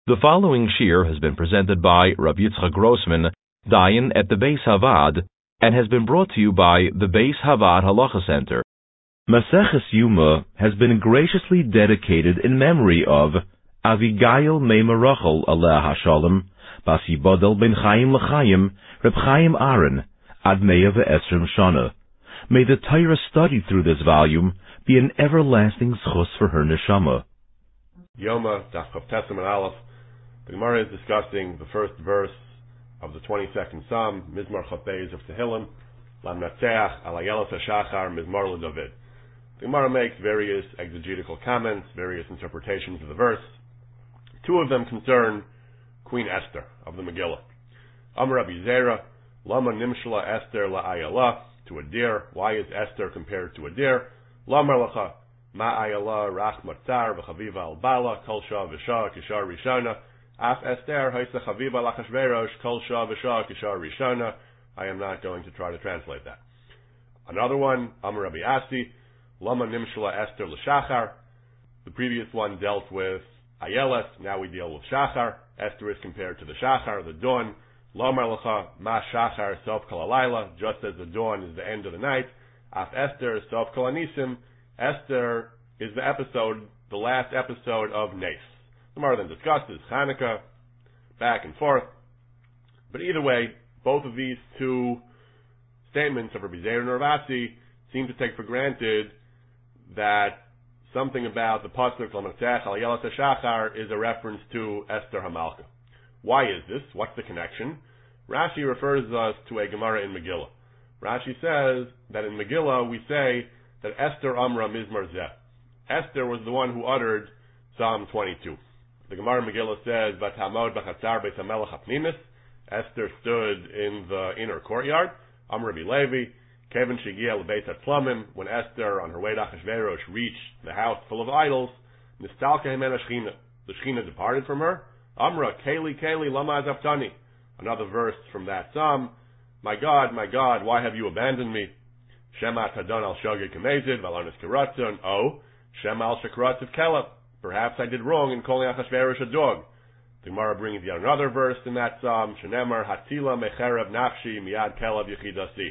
The following shir has been presented by Rabbi Yitzchak Grossman, Dayan at the Beis Havad, and has been brought to you by the Beis Havad Halacha Center. Maseches Yuma has been graciously dedicated in memory of Avigail Meimah Rachel Aleh HaShalom, Bas Yibodel Ben Chaim L'Chaim, Reb Chaim Aaron, Ad Meah Ve'esrim Shana. May the Torah studied through this volume be an everlasting schus for her neshama. Yoma, Daf Chav Tesam and Aleph. The Gemara is discussing the first verse of the 22nd Psalm, Mizmar Chafez of Tehillim, Lamnatzeach, Alayelas HaShachar, Mizmar LeDavid. The Gemara makes various exegetical comments, various interpretations of the verse. Two of them concern Queen Esther of the Megillah. Amar Rabbi Zera, Lama Nimshla Esther La'ayala, to a deer. Why is Esther compared to a deer? Lamar Lacha, Ma'ayala Rach Matzar V'chaviva Al Bala, Kol Shah V'Shah Kishar Rishana, Af Esther Haisa Chaviva Lachashverosh, Kol Shah V'Shah Kishar Rishana. I am not going to try to translate that. Another one, Amar Rabbi Asi, Lama Nimshla Esther L'Shachar. The previous one dealt with Ayeles, now we deal with Shachar. Esther is compared to the Shachar, the dawn. Lamar Lacha, Ma Shachar Sof Kol Halayla, just as the dawn is the end of the night. Af Esther Sof Kol Anisim, Esther is the episode, the last episode of Nes. The Gemara then discusses Hanukkah, back and forth. But either way, both of these two statements of Rabbi Zera and Rav Asi seem to take for granted that something about the pasuk L'Matzech Al Yelas HaShachar is a reference to Esther HaMalka. Why is this? What's the connection? Rashi refers us to a Gemara in Megillah. Rashi says that in Megillah we say that Esther Amra Mizmar Zeh. Esther was the one who uttered Psalm 22. The Gemara in Megillah says, V'tamod b'chatzar beis hamelech hapnimis. Esther stood in the inner courtyard. Amar Rabbi Levi, Kevin shegiel lebeis hatzlamim. When Esther, on her way to Achashverosh, reached the house full of idols, nistalka himena shechina. The shechina departed from her. Amra, Keli, Keli, lama azavtani. Another verse from that psalm. My God, why have you abandoned me? Shema tadon al shogeg kamezid, valanis karatzon. Oh, Shema al shakratziv kelab. Perhaps I did wrong in calling Achashverosh a dog. The Gemara brings yet another verse in that psalm. Shenemar hatila mecherev nafshi miyad kelab yechidasi.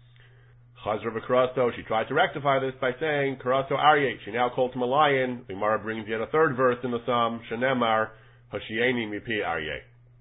Chazra v'karaso, she tried to rectify this by saying, Karaso Aryeh, she now called him a lion. The Gemara brings yet a third verse in the psalm. Shenemar Hoshieni mipi Aryeh.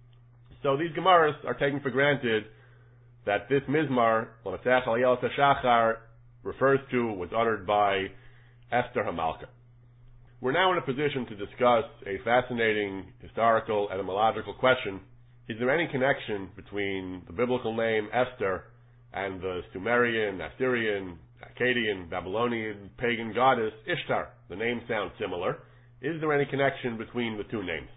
So these Gemaras are taking for granted that this Mizmar, L'Matzech Al Yelas HaShachar, refers to, was uttered by Esther HaMalka. We're now in a position to discuss a fascinating historical etymological question. Is there any connection between the biblical name Esther and the Sumerian, Assyrian, Akkadian, Babylonian pagan goddess Ishtar? The names sound similar. Is there any connection between the two names?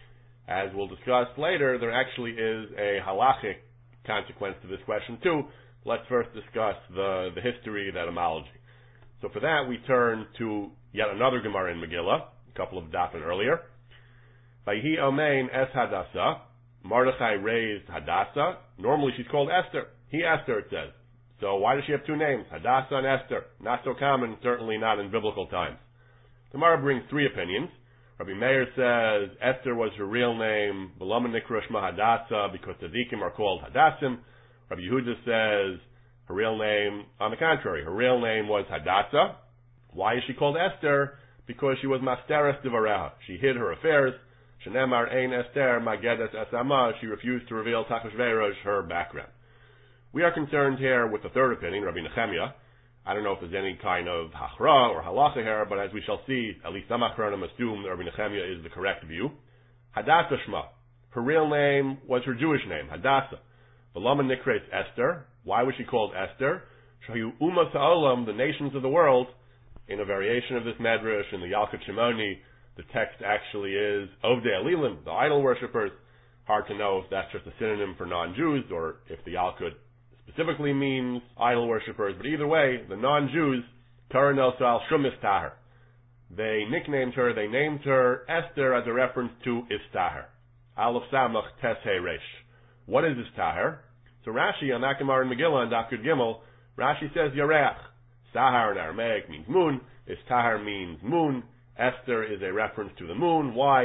As we'll discuss later, there actually is a halachic consequence to this question too. Let's first discuss the history, the etymology. So for that, we turn to yet another Gemara in Megillah, a couple of dafim earlier. Vayhi Omein Es Hadassah, Mordechai raised Hadassah. Normally she's called Esther. He Esther, it says. So why does she have two names, Hadassah and Esther? Not so common, certainly not in biblical times. The Gemara brings three opinions. Rabbi Meir says Esther was her real name, V'lama Nikra Shma Hadassah, because tzaddikim are called Hadassim. Rabbi Yehuda says her real name, on the contrary, her real name was Hadassah. Why is she called Esther? Because she was Masteres Devareha. She hid her affairs. Shenemar Ein Esther Magedes Esama. She refused to reveal to Achashverosh her background. We are concerned here with the third opinion, Rabbi Nechemiah. I don't know if there's any kind of hachra or halacha here, but as we shall see, at least some achronim assume that Rabbi Nechemiah is the correct view. Hadassah Shma. Her real name was her Jewish name, Hadassah. V'lama Nikres Esther. Why was she called Esther? Shayu Umas Ha'olam, the nations of the world. In a variation of this medrash, in the Yalkut Shimoni, the text actually is Ovdei Elilim, the idol worshippers. Hard to know if that's just a synonym for non-Jews, or if the Yalkut specifically means idol worshippers. But either way, the non-Jews, Karan El Sal Shumis Tahar. They nicknamed her, they named her Esther as a reference to Istahar. Aleph Samach Tes He Resh. What is Istahar? So Rashi on that Gemara in Megillah and Daf Gimel, Rashi says Yareach. Sahar in Aramaic means moon. Istahar means moon. Esther is a reference to the moon. Why?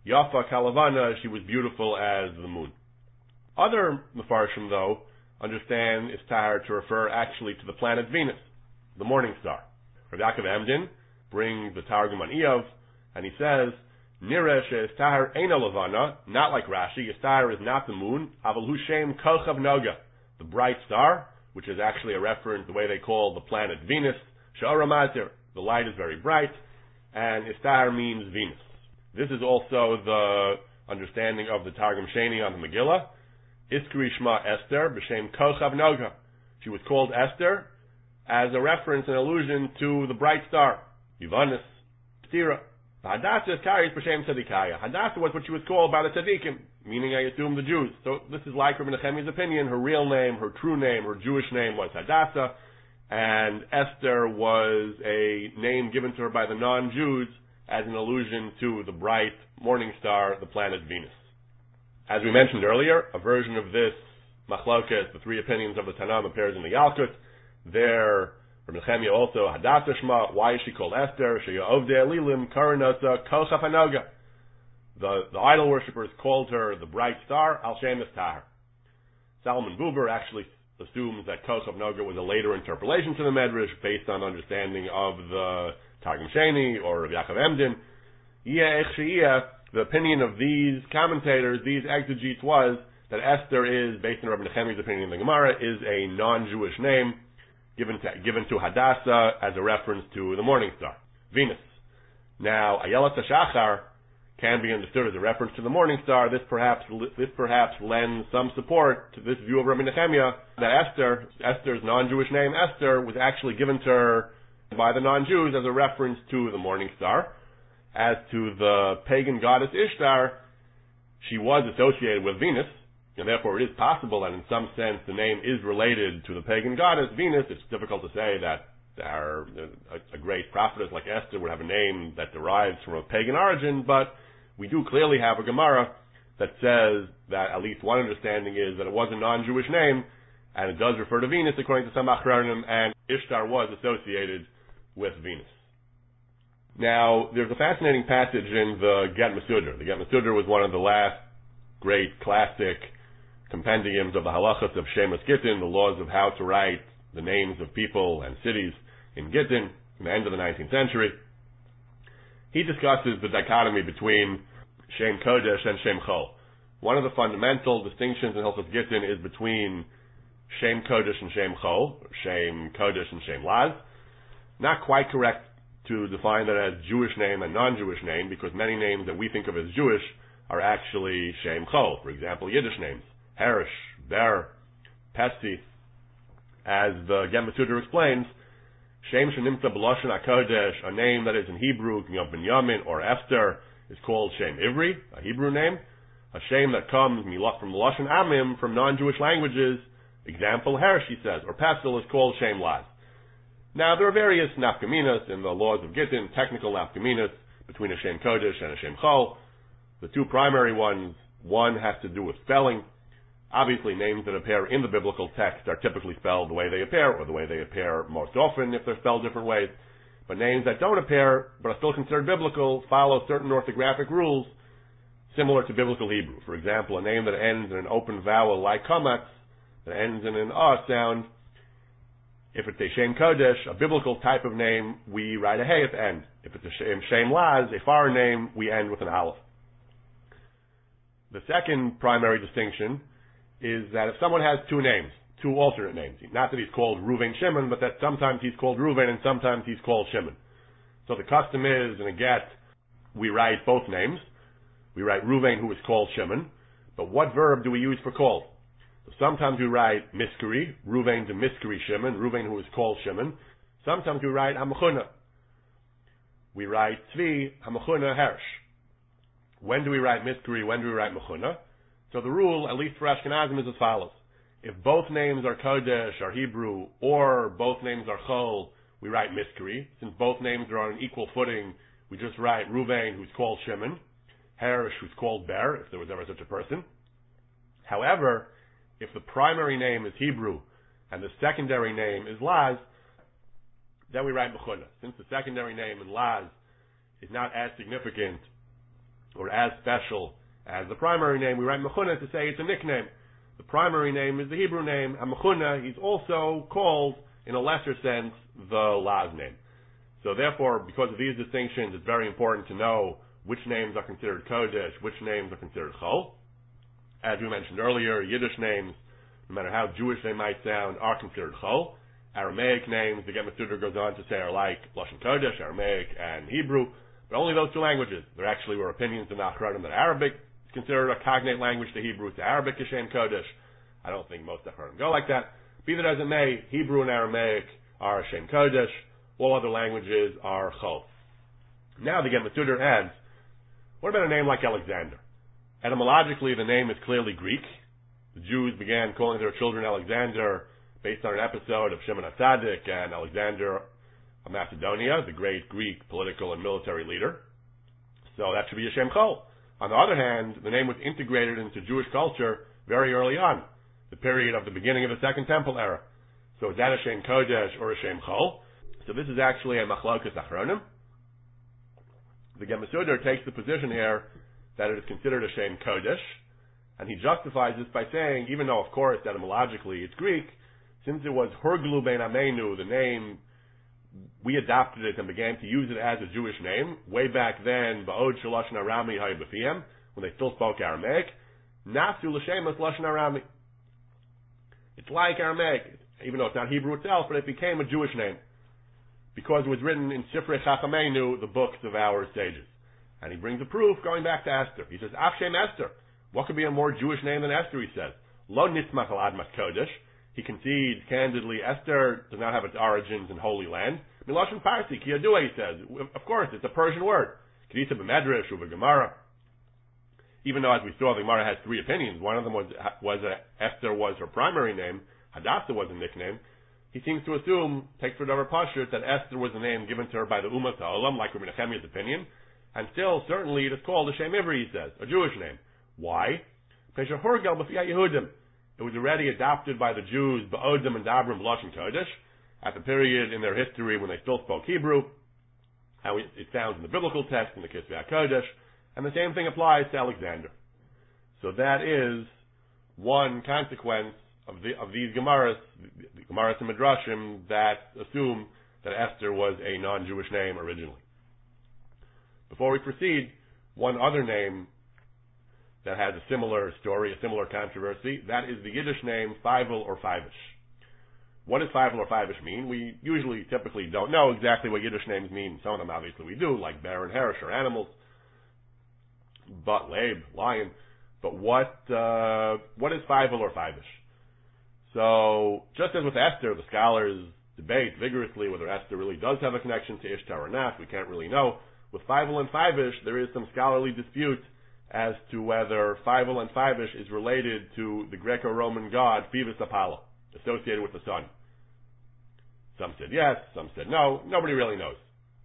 Yafa Kalavana, she was beautiful as the moon. Other Mefarshim, though, understand Istahar to refer actually to the planet Venus, the morning star. Rav Yaakov Emden brings the Targum on Eov, and he says, Nireh she'Istahar eina Lavana, not like Rashi, Istahar is not the moon, Aval hu shem Kochav Noga, the bright star, which is actually a reference to the way they call the planet Venus, She'ora Matir, the light is very bright, and Istahar means Venus. This is also the understanding of the Targum Sheni on the Megillah. Iskri Shma Esther, b'shem Kochav Noga. She was called Esther as a reference and allusion to the bright star, Yivanis, Stira. Hadassah is carried b'shem Tzadikaya. Hadassah was what she was called by the Tzadikim, meaning I assume the Jews. So this is like Rabbi Nechemiah's opinion. Her real name, her true name, her Jewish name was Hadassah, and Esther was a name given to her by the non-Jews as an allusion to the bright morning star, the planet Venus. As we mentioned earlier, a version of this machloket, the three opinions of the Tanam, appears in the Yalkut. There, Rabbi Nechemiah also, Hadassah Shma, why is she called Esther? She'ovdei Elilim, Karanasa, Kochaf Hanoga. The idol worshippers called her the bright star, Al Shem Tahar. Salomon Buber actually assumes that Kochaf Noga was a later interpolation to the Medrash based on understanding of the Targum Sheni or Rav Yaakov Emden. The opinion of these commentators, these exegetes, was that Esther is, based on Rabbi Nechemiah's opinion in the Gemara, is a non-Jewish name given to Hadassah as a reference to the morning star, Venus. Now, Ayelet HaShachar can be understood as a reference to the morning star. This perhaps lends some support to this view of Rabbi Nechemiah that Esther's non-Jewish name, Esther, was actually given to her by the non-Jews as a reference to the morning star. As to the pagan goddess Ishtar, she was associated with Venus, and therefore it is possible that in some sense the name is related to the pagan goddess Venus. It's difficult to say that a great prophetess like Esther would have a name that derives from a pagan origin, but we do clearly have a Gemara that says that at least one understanding is that it was a non-Jewish name, and it does refer to Venus according to some Achronim, and Ishtar was associated with Venus. Now, there's a fascinating passage in the Get Mesudar. The Get Mesudar was one of the last great classic compendiums of the halachas of Shemus Gittin, the laws of how to write the names of people and cities in Gittin, in the end of the 19th century. He discusses the dichotomy between Shem Kodesh and Shem Chol. One of the fundamental distinctions in Hilchos Gittin is between Shem Kodesh and Shem Chol, Shem Kodesh and Shem Laz. Not quite correct to define that as Jewish name and non-Jewish name, because many names that we think of as Jewish are actually Shem Chol. For example, Yiddish names, Herish, Ber, Pesti. As the Get Mesudar explains, Shem Shenimta B'Lashon HaKodesh, a name that is in Hebrew, Binyamin or Esther, is called Shem Ivri, a Hebrew name. A Shem that comes from Lashon Amim, from non-Jewish languages, example, Herish, he says, or Pestil, is called Shem Laz. Now, there are various nafkaminas in the laws of Gittin, technical nafkaminas, between a Shem Kodesh and a Shem Chol. The two primary ones, one has to do with spelling. Obviously, names that appear in the biblical text are typically spelled the way they appear, or the way they appear most often if they're spelled different ways. But names that don't appear, but are still considered biblical, follow certain orthographic rules similar to biblical Hebrew. For example, a name that ends in an open vowel like kamatz, that ends in an sound, if it's a Shem Kodesh, a biblical type of name, we write a hey at the end. If it's a Shem Laz, a foreign name, we end with an aleph. The second primary distinction is that if someone has two names, two alternate names, not that he's called Reuven Shimon, but that sometimes he's called Reuven and sometimes he's called Shimon. So the custom is, in a get, we write both names. We write Reuven, who is called Shimon, but what verb do we use for called? So sometimes we write Miskuri, Reuven to Miskuri Shimon, Reuven who is called Shimon. Sometimes we write Hamachuna. We write Tzvi, Hamachuna, Hersh. When do we write Miskuri? When do we write Machuna? So the rule, at least for Ashkenazim, is as follows. If both names are Kodesh, or Hebrew, or both names are Chol, we write Miskuri. Since both names are on an equal footing, we just write Reuven, who's called Shimon, Hersh, who's called Ber, if there was ever such a person. However, if the primary name is Hebrew and the secondary name is Laz, then we write Mechuna. Since the secondary name in Laz is not as significant or as special as the primary name. We write Mechuna to say it's a nickname. The primary name is the Hebrew name. And Mechuna, he's also called, in a lesser sense, the Laz name. So therefore, because of these distinctions, it's very important to know which names are considered Kodesh, which names are considered Chol. As we mentioned earlier, Yiddish names, no matter how Jewish they might sound, are considered Chol. Aramaic names, the Gemara Sudra goes on to say, are like Lashon Kodesh, Aramaic, and Hebrew, but only those two languages. There actually were opinions in the Achronim that Arabic is considered a cognate language to Hebrew, so Arabic is Shem Kodesh. I don't think most Achronim go like that. Be that as it may, Hebrew and Aramaic are Shem Kodesh. All other languages are Chol. Now the Gemara Sudra adds, what about a name like Alexander? Etymologically, the name is clearly Greek. The Jews began calling their children Alexander based on an episode of Shimon HaTzadik and Alexander of Macedonia, the great Greek political and military leader. So that should be a Shem Chol. On the other hand, the name was integrated into Jewish culture very early on, the period of the beginning of the Second Temple era. So is that a Shem Kodesh or a Shem Chol? So this is actually a Machlokas Achronim. The Gemara Sudra takes the position here that it is considered a Shem Kodesh, and he justifies this by saying, even though of course etymologically it's Greek, since it was Hurglu Ben Amenu, the name, we adopted it and began to use it as a Jewish name, way back then, Ba'od Shalashon Arami Hayabafiyam, when they still spoke Aramaic, Nasu L'Shemas Lashon Arami. It's like Aramaic, even though it's not Hebrew itself, but it became a Jewish name, because it was written in Sifrei Chachamenu, the books of our sages. And he brings a proof going back to Esther. He says, Af Shem Esther. What could be a more Jewish name than Esther, he says. Lo Nitzmach Al Admat Kodesh. He concedes candidly, Esther does not have its origins in Holy Land. Miloshin Parsi, Kiyadua, he says. Of course, it's a Persian word. Kedisa b'Medrash, uva Gemara. Even though, as we saw, the Gemara has three opinions. One of them was that Esther was her primary name. Hadassah was a nickname. He seems to assume, take for Davar Pashut, that Esther was a name given to her by the Ummah Ha'olam, like Rabbi Nechemiah's opinion. And still, certainly, it is called a Shem Ivri, he says, a Jewish name. Why? Pesha Hurgel b'Fiyah Yehudim. It was already adopted by the Jews, Ba'odim and Dabrim Lashon Kodesh, at the period in their history when they still spoke Hebrew, how it sounds in the biblical text, in the Kisvei HaKodesh, and the same thing applies to Alexander. So that is one consequence of these Gemaras, the Gemaras and Midrashim, that assume that Esther was a non-Jewish name originally. Before we proceed, one other name that has a similar story, a similar controversy, that is the Yiddish name Feivel or Feivish. What does Feivel or Feivish mean? We typically don't know exactly what Yiddish names mean. Some of them obviously we do, like bear and herish or animals, but Leib, lion. But what is Feivel or Feivish? So, just as with Esther, the scholars debate vigorously whether Esther really does have a connection to Ishtar or not. We can't really know. With Feivel and Feivish, there is some scholarly dispute as to whether Feivel and Feivish is related to the Greco-Roman god Phoebus Apollo, associated with the sun. Some said yes, some said no. Nobody really knows.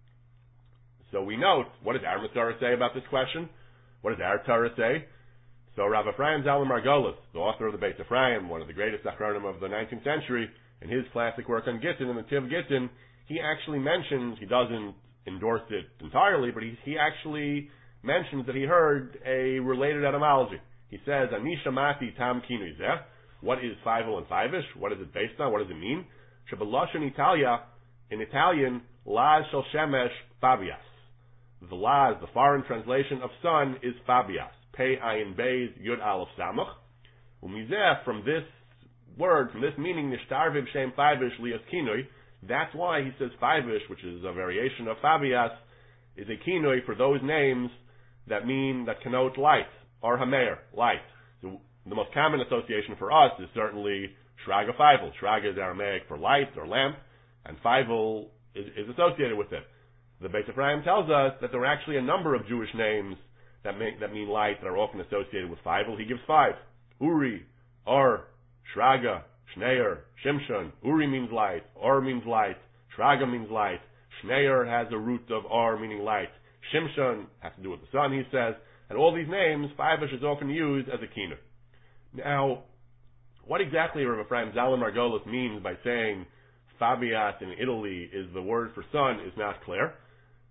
So we note, what does our Masorah say about this question? What does our Torah say? So Rav Ephraim Zalman Margolis, the author of the Beis Ephraim, one of the greatest Achronim of the 19th century, in his classic work on Gittin, in the Tiv Gittin, he actually mentions, he doesn't endorse it entirely, but he actually mentions that he heard a related etymology. He says, Ani shamati tam kinu zeh. What is Feivel and Feivish? What is it based on? What does it mean? Shebeloshon Italia, in Italian, Laz shel shemesh Fabias. The Laz, the foreign translation of sun, is Fabias. Pei ayin beis yud aleph samach. Umizeh, from this word, from this meaning, nishtarviv shem Feivish lias kinui. That's why he says Feivish, which is a variation of Fabias, is a kinui for those names that connote light, or hamer, light. So the most common association for us is certainly Shraga Feivel. Shraga is Aramaic for light or lamp, and Feivel is associated with it. The Beis Ephraim tells us that there are actually a number of Jewish names that mean light that are often associated with Feivel. He gives 5. Uri, Or, Shraga, Shneir, Shimshon. Uri means light, Or means light, Shraga means light, Shneir has a root of Or meaning light, Shimshon has to do with the sun, he says, and all these names, Feivish is often used as a kinu. Now, what exactly Rav Ephraim Zalman Margolis means by saying Fabias in Italy is the word for sun is not clear.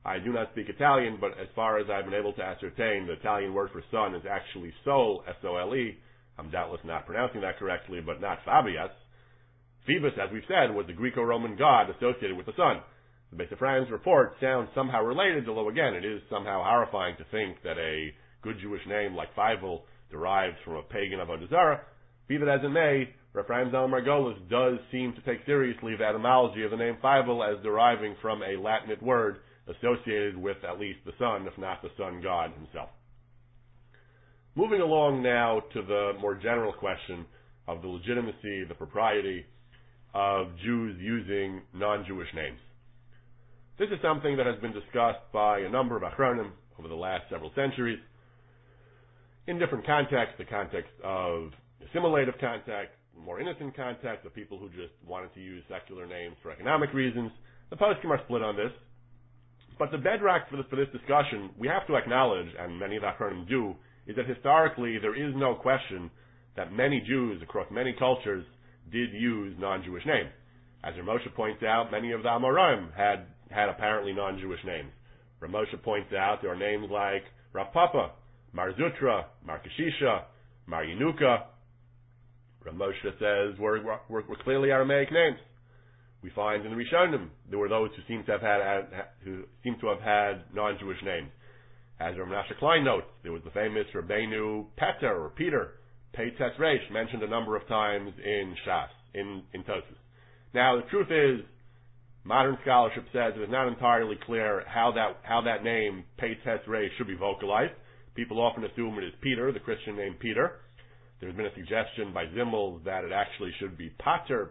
I do not speak Italian, but as far as I've been able to ascertain, the Italian word for sun is actually Sol, S-O-L-E. I'm doubtless not pronouncing that correctly, but not Fabius. Phoebus, as we've said, was the Greco-Roman god associated with the sun. The Beis Ephraim's report sounds somehow related, although again, it is somehow horrifying to think that a good Jewish name like Feivel derives from a pagan Avodah Zarah. Be that as it may, Rav Chaim Zalman Margolis does seem to take seriously the etymology of the name Feivel as deriving from a Latinate word associated with at least the sun, if not the sun god himself. Moving along now to the more general question of the legitimacy, the propriety of Jews using non-Jewish names. This is something that has been discussed by a number of Achronim over the last several centuries in different contexts, the context of assimilative context, more innocent context of people who just wanted to use secular names for economic reasons. The poskim are split on this. But the bedrock for this discussion, we have to acknowledge, and many of the Achronim do, is that historically there is no question that many Jews across many cultures did use non-Jewish names. As Ramosha points out, many of the Amoraim had apparently non-Jewish names. Ramosha points out there are names like Rav Papa, Mar Zutra, Mar Kashisha, Mar Yenuka. Ramosha says were clearly Aramaic names. We find in the Rishonim there were those who seem to have had non-Jewish names. As Rav Menashe Klein notes, there was the famous Rabbeinu Peter or Peter, Pei Tes Reish, mentioned a number of times in Shas, in Tosfos. Now the truth is, modern scholarship says it is not entirely clear how that name Pei Tes Reish should be vocalized. People often assume it is Peter, the Christian name Peter. There's been a suggestion by Zimmel that it actually should be Pater,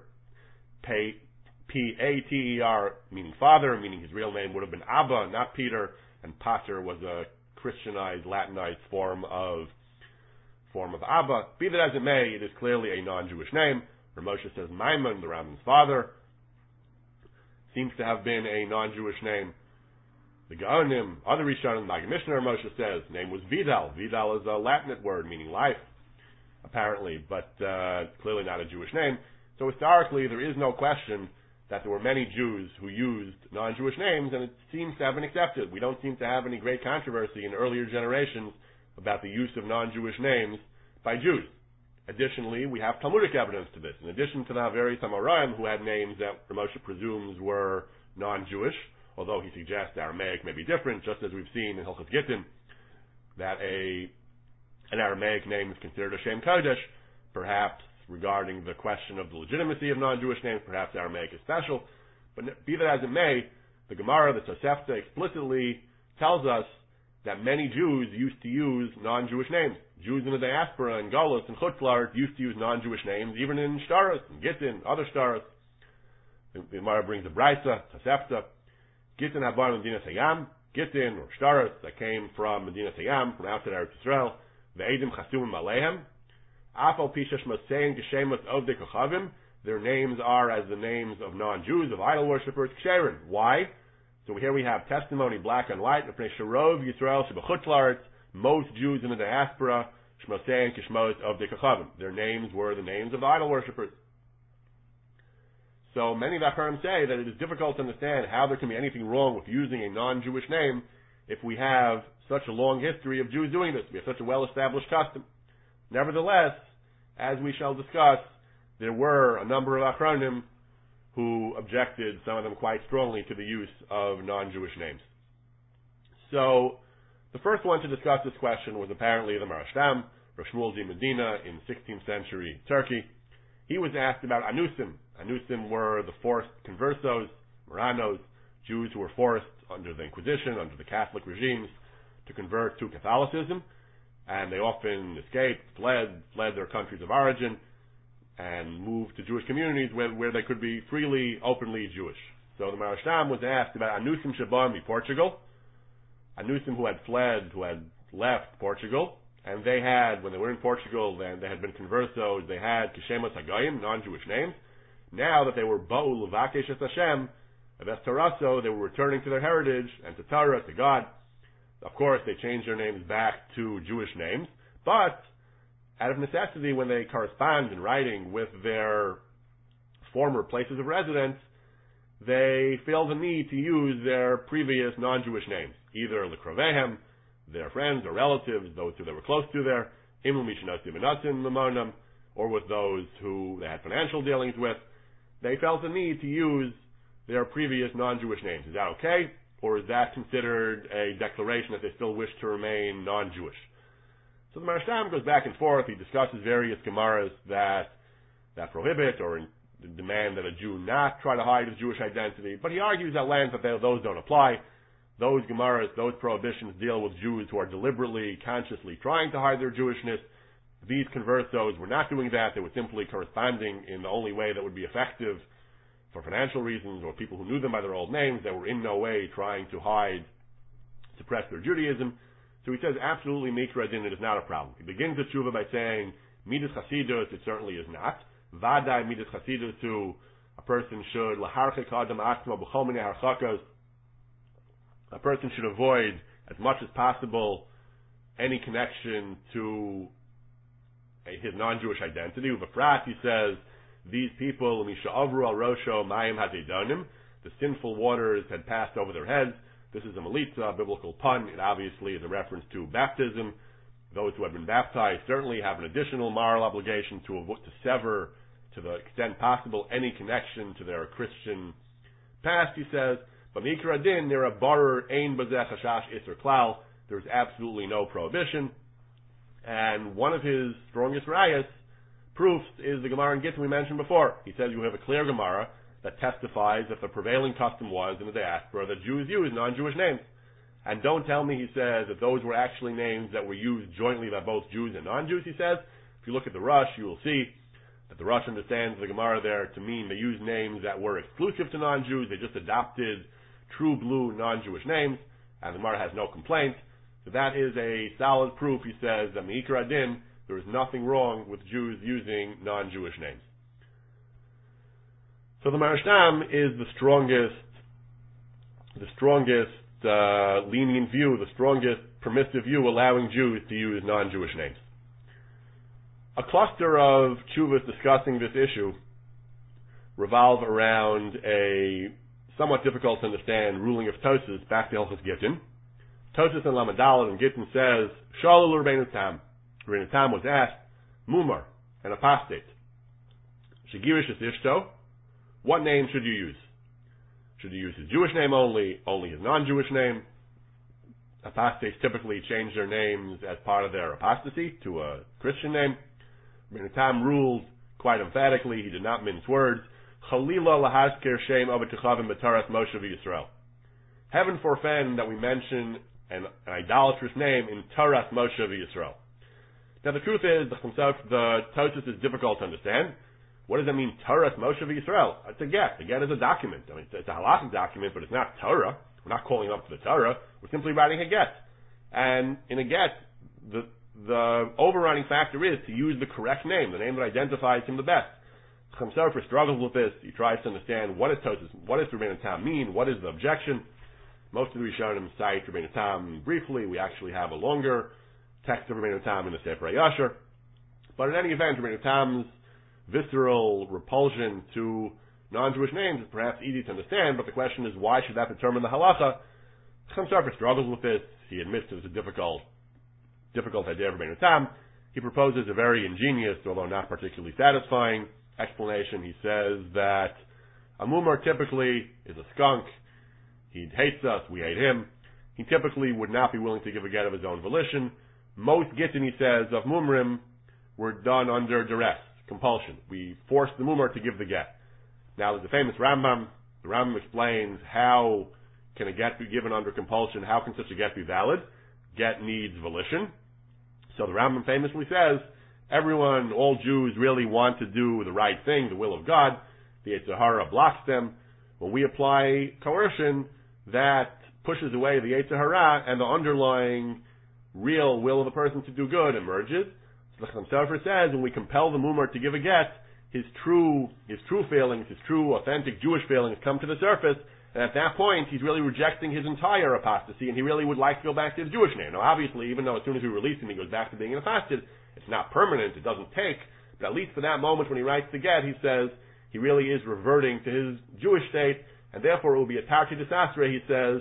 P-A-T-E-R, meaning father, meaning his real name would have been Abba, not Peter, and Pater was a Christianized, Latinized form of Abba. Be that as it may, it is clearly a non-Jewish name. Ramosha says Maimon, the Rambam's father, seems to have been a non-Jewish name. The Gaonim, other Rishonim, Maggid Mishnah, Ramosha says, name was Vidal. Vidal is a Latinate word meaning life, apparently, but clearly not a Jewish name. So historically, there is no question that there were many Jews who used non-Jewish names, and it seems to have been accepted. We don't seem to have any great controversy in earlier generations about the use of non-Jewish names by Jews. Additionally, we have Talmudic evidence to this. In addition to the various Amoraim who had names that Ramosha presumes were non-Jewish, although he suggests Aramaic may be different, just as we've seen in Hilchos Gittin, that an Aramaic name is considered a Shem Kodesh, perhaps regarding the question of the legitimacy of non-Jewish names, perhaps Aramaic is special. But be that as it may, the Gemara, the Tosefta, explicitly tells us that many Jews used to use non-Jewish names. Jews in the diaspora, in Golos, and Chutz La'aretz used to use non-Jewish names, even in Shtaros, in Gittin, other Shtaros. The Gemara brings a Braisa, Tosefta, Gittin Habar Medina Hayam, Gittin or Shtaros that came from Medina Hayam, from outside Eretz Yisrael, the Eidim Chasumim Alehem, Afal Pishash Mosein Geshemus Ovdei Kochavim, their names are as the names of non-Jews, of idol worshippers, Ksherin. Why? So here we have testimony, black and white, Sharov Yisrael Shebachutz La'aretz, most Jews in the diaspora, Shmosein Kishmos Ovdei Kochavim. Their names were the names of the idol worshippers. So many of the Achronim say that it is difficult to understand how there can be anything wrong with using a non-Jewish name if we have such a long history of Jews doing this. We have such a well-established custom. Nevertheless, as we shall discuss, there were a number of Achronim who objected, some of them quite strongly, to the use of non-Jewish names. So, the first one to discuss this question was apparently the Marashtam, Rav Shmuel Zvi Medina in 16th century Turkey. He was asked about Anusim. Anusim were the forced conversos, Moranos, Jews who were forced under the Inquisition, under the Catholic regimes, to convert to Catholicism, and they often escaped, fled their countries of origin, and moved to Jewish communities where they could be freely, openly Jewish. So the Marashtam was asked about Anusim Shabam in Portugal, Anusim who had fled, who had left Portugal, and they had, when they were in Portugal, they had been conversos, they had Kishemos Hagayim, non-Jewish names. Now that they were Ba'u Levakesh Es Hashem, Aves Taraso, they were returning to their heritage, and to Torah, to God. Of course, they changed their names back to Jewish names, but out of necessity, when they correspond in writing with their former places of residence, they feel the need to use their previous non-Jewish names, either l'krovehem, their friends or relatives, those who they were close to there, or with those who they had financial dealings with. They felt the need to use their previous non-Jewish names. Is that okay? Or is that considered a declaration that they still wish to remain non-Jewish? So the Maharsham goes back and forth. He discusses various Gemaras that prohibit or demand that a Jew not try to hide his Jewish identity. But he argues at length that those don't apply. Those Gemaras, those prohibitions deal with Jews who are deliberately, consciously trying to hide their Jewishness. These conversos were not doing that. They were simply corresponding in the only way that would be effective for financial reasons, or people who knew them by their old names. They were in no way trying to hide, suppress their Judaism. So he says absolutely Mikra Din, it is not a problem. He begins the tshuva by saying Midas Chasidus, it certainly is not. Vadai Midas Chasidus, to a person should Laharchik Adam Akma B'chol Minei Harchakas, a person should avoid as much as possible any connection to his non-Jewish identity. Uvafrat, he says, these people, Misha Avru al Rosho Mayim Hadedanim, the sinful waters had passed over their heads. This is a melitza, a biblical pun. It obviously is a reference to baptism. Those who have been baptized certainly have an additional moral obligation to sever, to the extent possible, any connection to their Christian past, he says. But Mikra Din, they're a barer, ein bazeh chashash iser klal. There's absolutely no prohibition. And one of his strongest rayas, proofs, is the Gemara in Gittin we mentioned before. He says you have a clear Gemara that testifies that the prevailing custom was in the diaspora that Jews use non-Jewish names. And don't tell me, he says, that those were actually names that were used jointly by both Jews and non-Jews, he says. If you look at the Rush, you will see that the Rush understands the Gemara there to mean they used names that were exclusive to non-Jews. They just adopted true blue non-Jewish names, and the Gemara has no complaint. So that is a solid proof, he says, that Meikar Adin, there is nothing wrong with Jews using non-Jewish names. So the Maharsham is the strongest lenient view, the strongest permissive view allowing Jews to use non-Jewish names. A cluster of tshuvas discussing this issue revolve around a somewhat difficult to understand ruling of Tosas back to Hilchos Gittin. Tosas and Lamadal and Gittin says, Shalul Rabbeinu Tam. Rabbeinu Tam was asked, Mumar, an apostate, Shegirish es Ishto, what name should you use? Should you use his Jewish name only his non-Jewish name? Apostates typically change their names as part of their apostasy to a Christian name. Rabbeinu Tam ruled quite emphatically, he did not mince words, Chalila lahazker shem avotechavim b'taras Moshe v'Yisrael. Heaven forfend that we mention an idolatrous name in Taras Moshe v'Yisrael. Now the truth is, the Tosas is difficult to understand. What does that mean, Taras Moshe v'Yisrael? It's a get. The get is a document. I mean, it's a halachic document, but it's not Torah. We're not calling up to the Torah. We're simply writing a get. And in a get, the overriding factor is to use the correct name, the name that identifies him the best. Chaim Sofer struggles with this. He tries to understand what is Tosas, what does Rabbeinu Tam mean, what is the objection. Most of the Rishonim cite Rabbeinu Tam briefly. We actually have a longer text of Rabbeinu Tam in the Sefer Yasher. But in any event, Rabbeinu Tam's visceral repulsion to non-Jewish names is perhaps easy to understand, but the question is, why should that determine the halacha? Chaim Sofer struggles with this. He admits it's a difficult idea for Rabbeinu Tam. He proposes a very ingenious, although not particularly satisfying, explanation. He says that a mumar typically is a skunk. He hates us, we hate him. He typically would not be willing to give a get of his own volition. Most gittin, he says, of mumrim were done under duress, compulsion. We forced the mumar to give the get. Now there's a famous Rambam. The Rambam explains how can a get be given under compulsion, how can such a get be valid? Get needs volition. So the Rambam famously says, everyone, all Jews really want to do the right thing, the will of God. The Yetzer Hara blocks them. When we apply coercion, that pushes away the Yetzer Hara, and the underlying real will of the person to do good emerges. So the Chaim Sofer says, when we compel the mumar to give a get, his true feelings, his true authentic Jewish feelings come to the surface, and at that point, he's really rejecting his entire apostasy, and he really would like to go back to his Jewish name. Now, obviously, even though as soon as we release him, he goes back to being an apostate, it's not permanent, it doesn't take, but at least for that moment when he writes the get, he says he really is reverting to his Jewish state, and therefore it will be a tarki disastre, he says,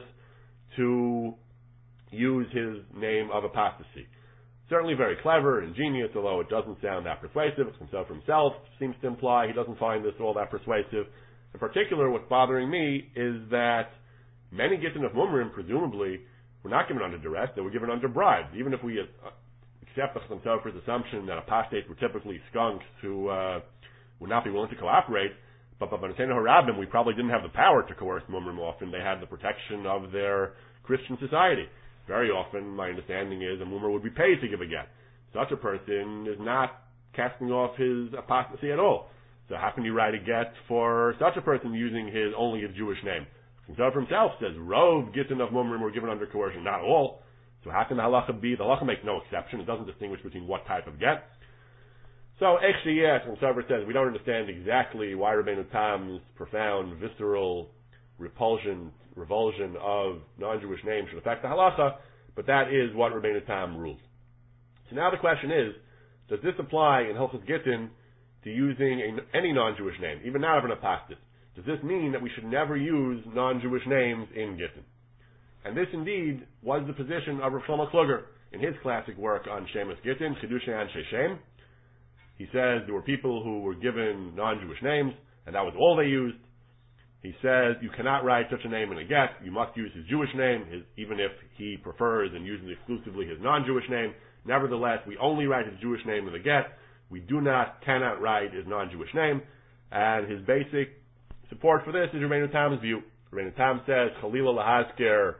to use his name of apostasy. Certainly very clever, ingenious, although it doesn't sound that persuasive. It's himself for himself, seems to imply he doesn't find this all that persuasive. In particular, what's bothering me is that many Gittin of Mumrim, presumably, were not given under duress, they were given under bribes. Even if we accept the Chassam Sofer's assumption that apostates were typically skunks who would not be willing to cooperate, but by B'nai Harabim, we probably didn't have the power to coerce Mumrim often. They had the protection of their Christian society. Very often, my understanding is, a Mummer would be paid to give a get. Such a person is not casting off his apostasy at all. So how can you write a get for such a person using only his Jewish name? Himself says, Rov Gittin of Mumrim were given under coercion, not all. So how can the halacha be? The halacha makes no exception. It doesn't distinguish between what type of get. So, Echshiyeh, and Sofer says, we don't understand exactly why Rabbeinu Tam's profound, visceral revulsion of non-Jewish names should affect the halacha, but that is what Rabbeinu Tam ruled. So now the question is, does this apply in Hilchos Gittin to using any non-Jewish name, even not of an apostate? Does this mean that we should never use non-Jewish names in Gittin? And this indeed was the position of Rav Shlomo Kluger in his classic work on Shemus Gittin, Chiddushei Anshe Shem. He says there were people who were given non-Jewish names, and that was all they used. He says you cannot write such a name in a get. You must use his Jewish name, even if he prefers and uses exclusively his non-Jewish name. Nevertheless, we only write his Jewish name in the get. We cannot write his non-Jewish name. And his basic support for this is Rabbeinu Tam's view. Rabbeinu Tam says, Chalila lahazker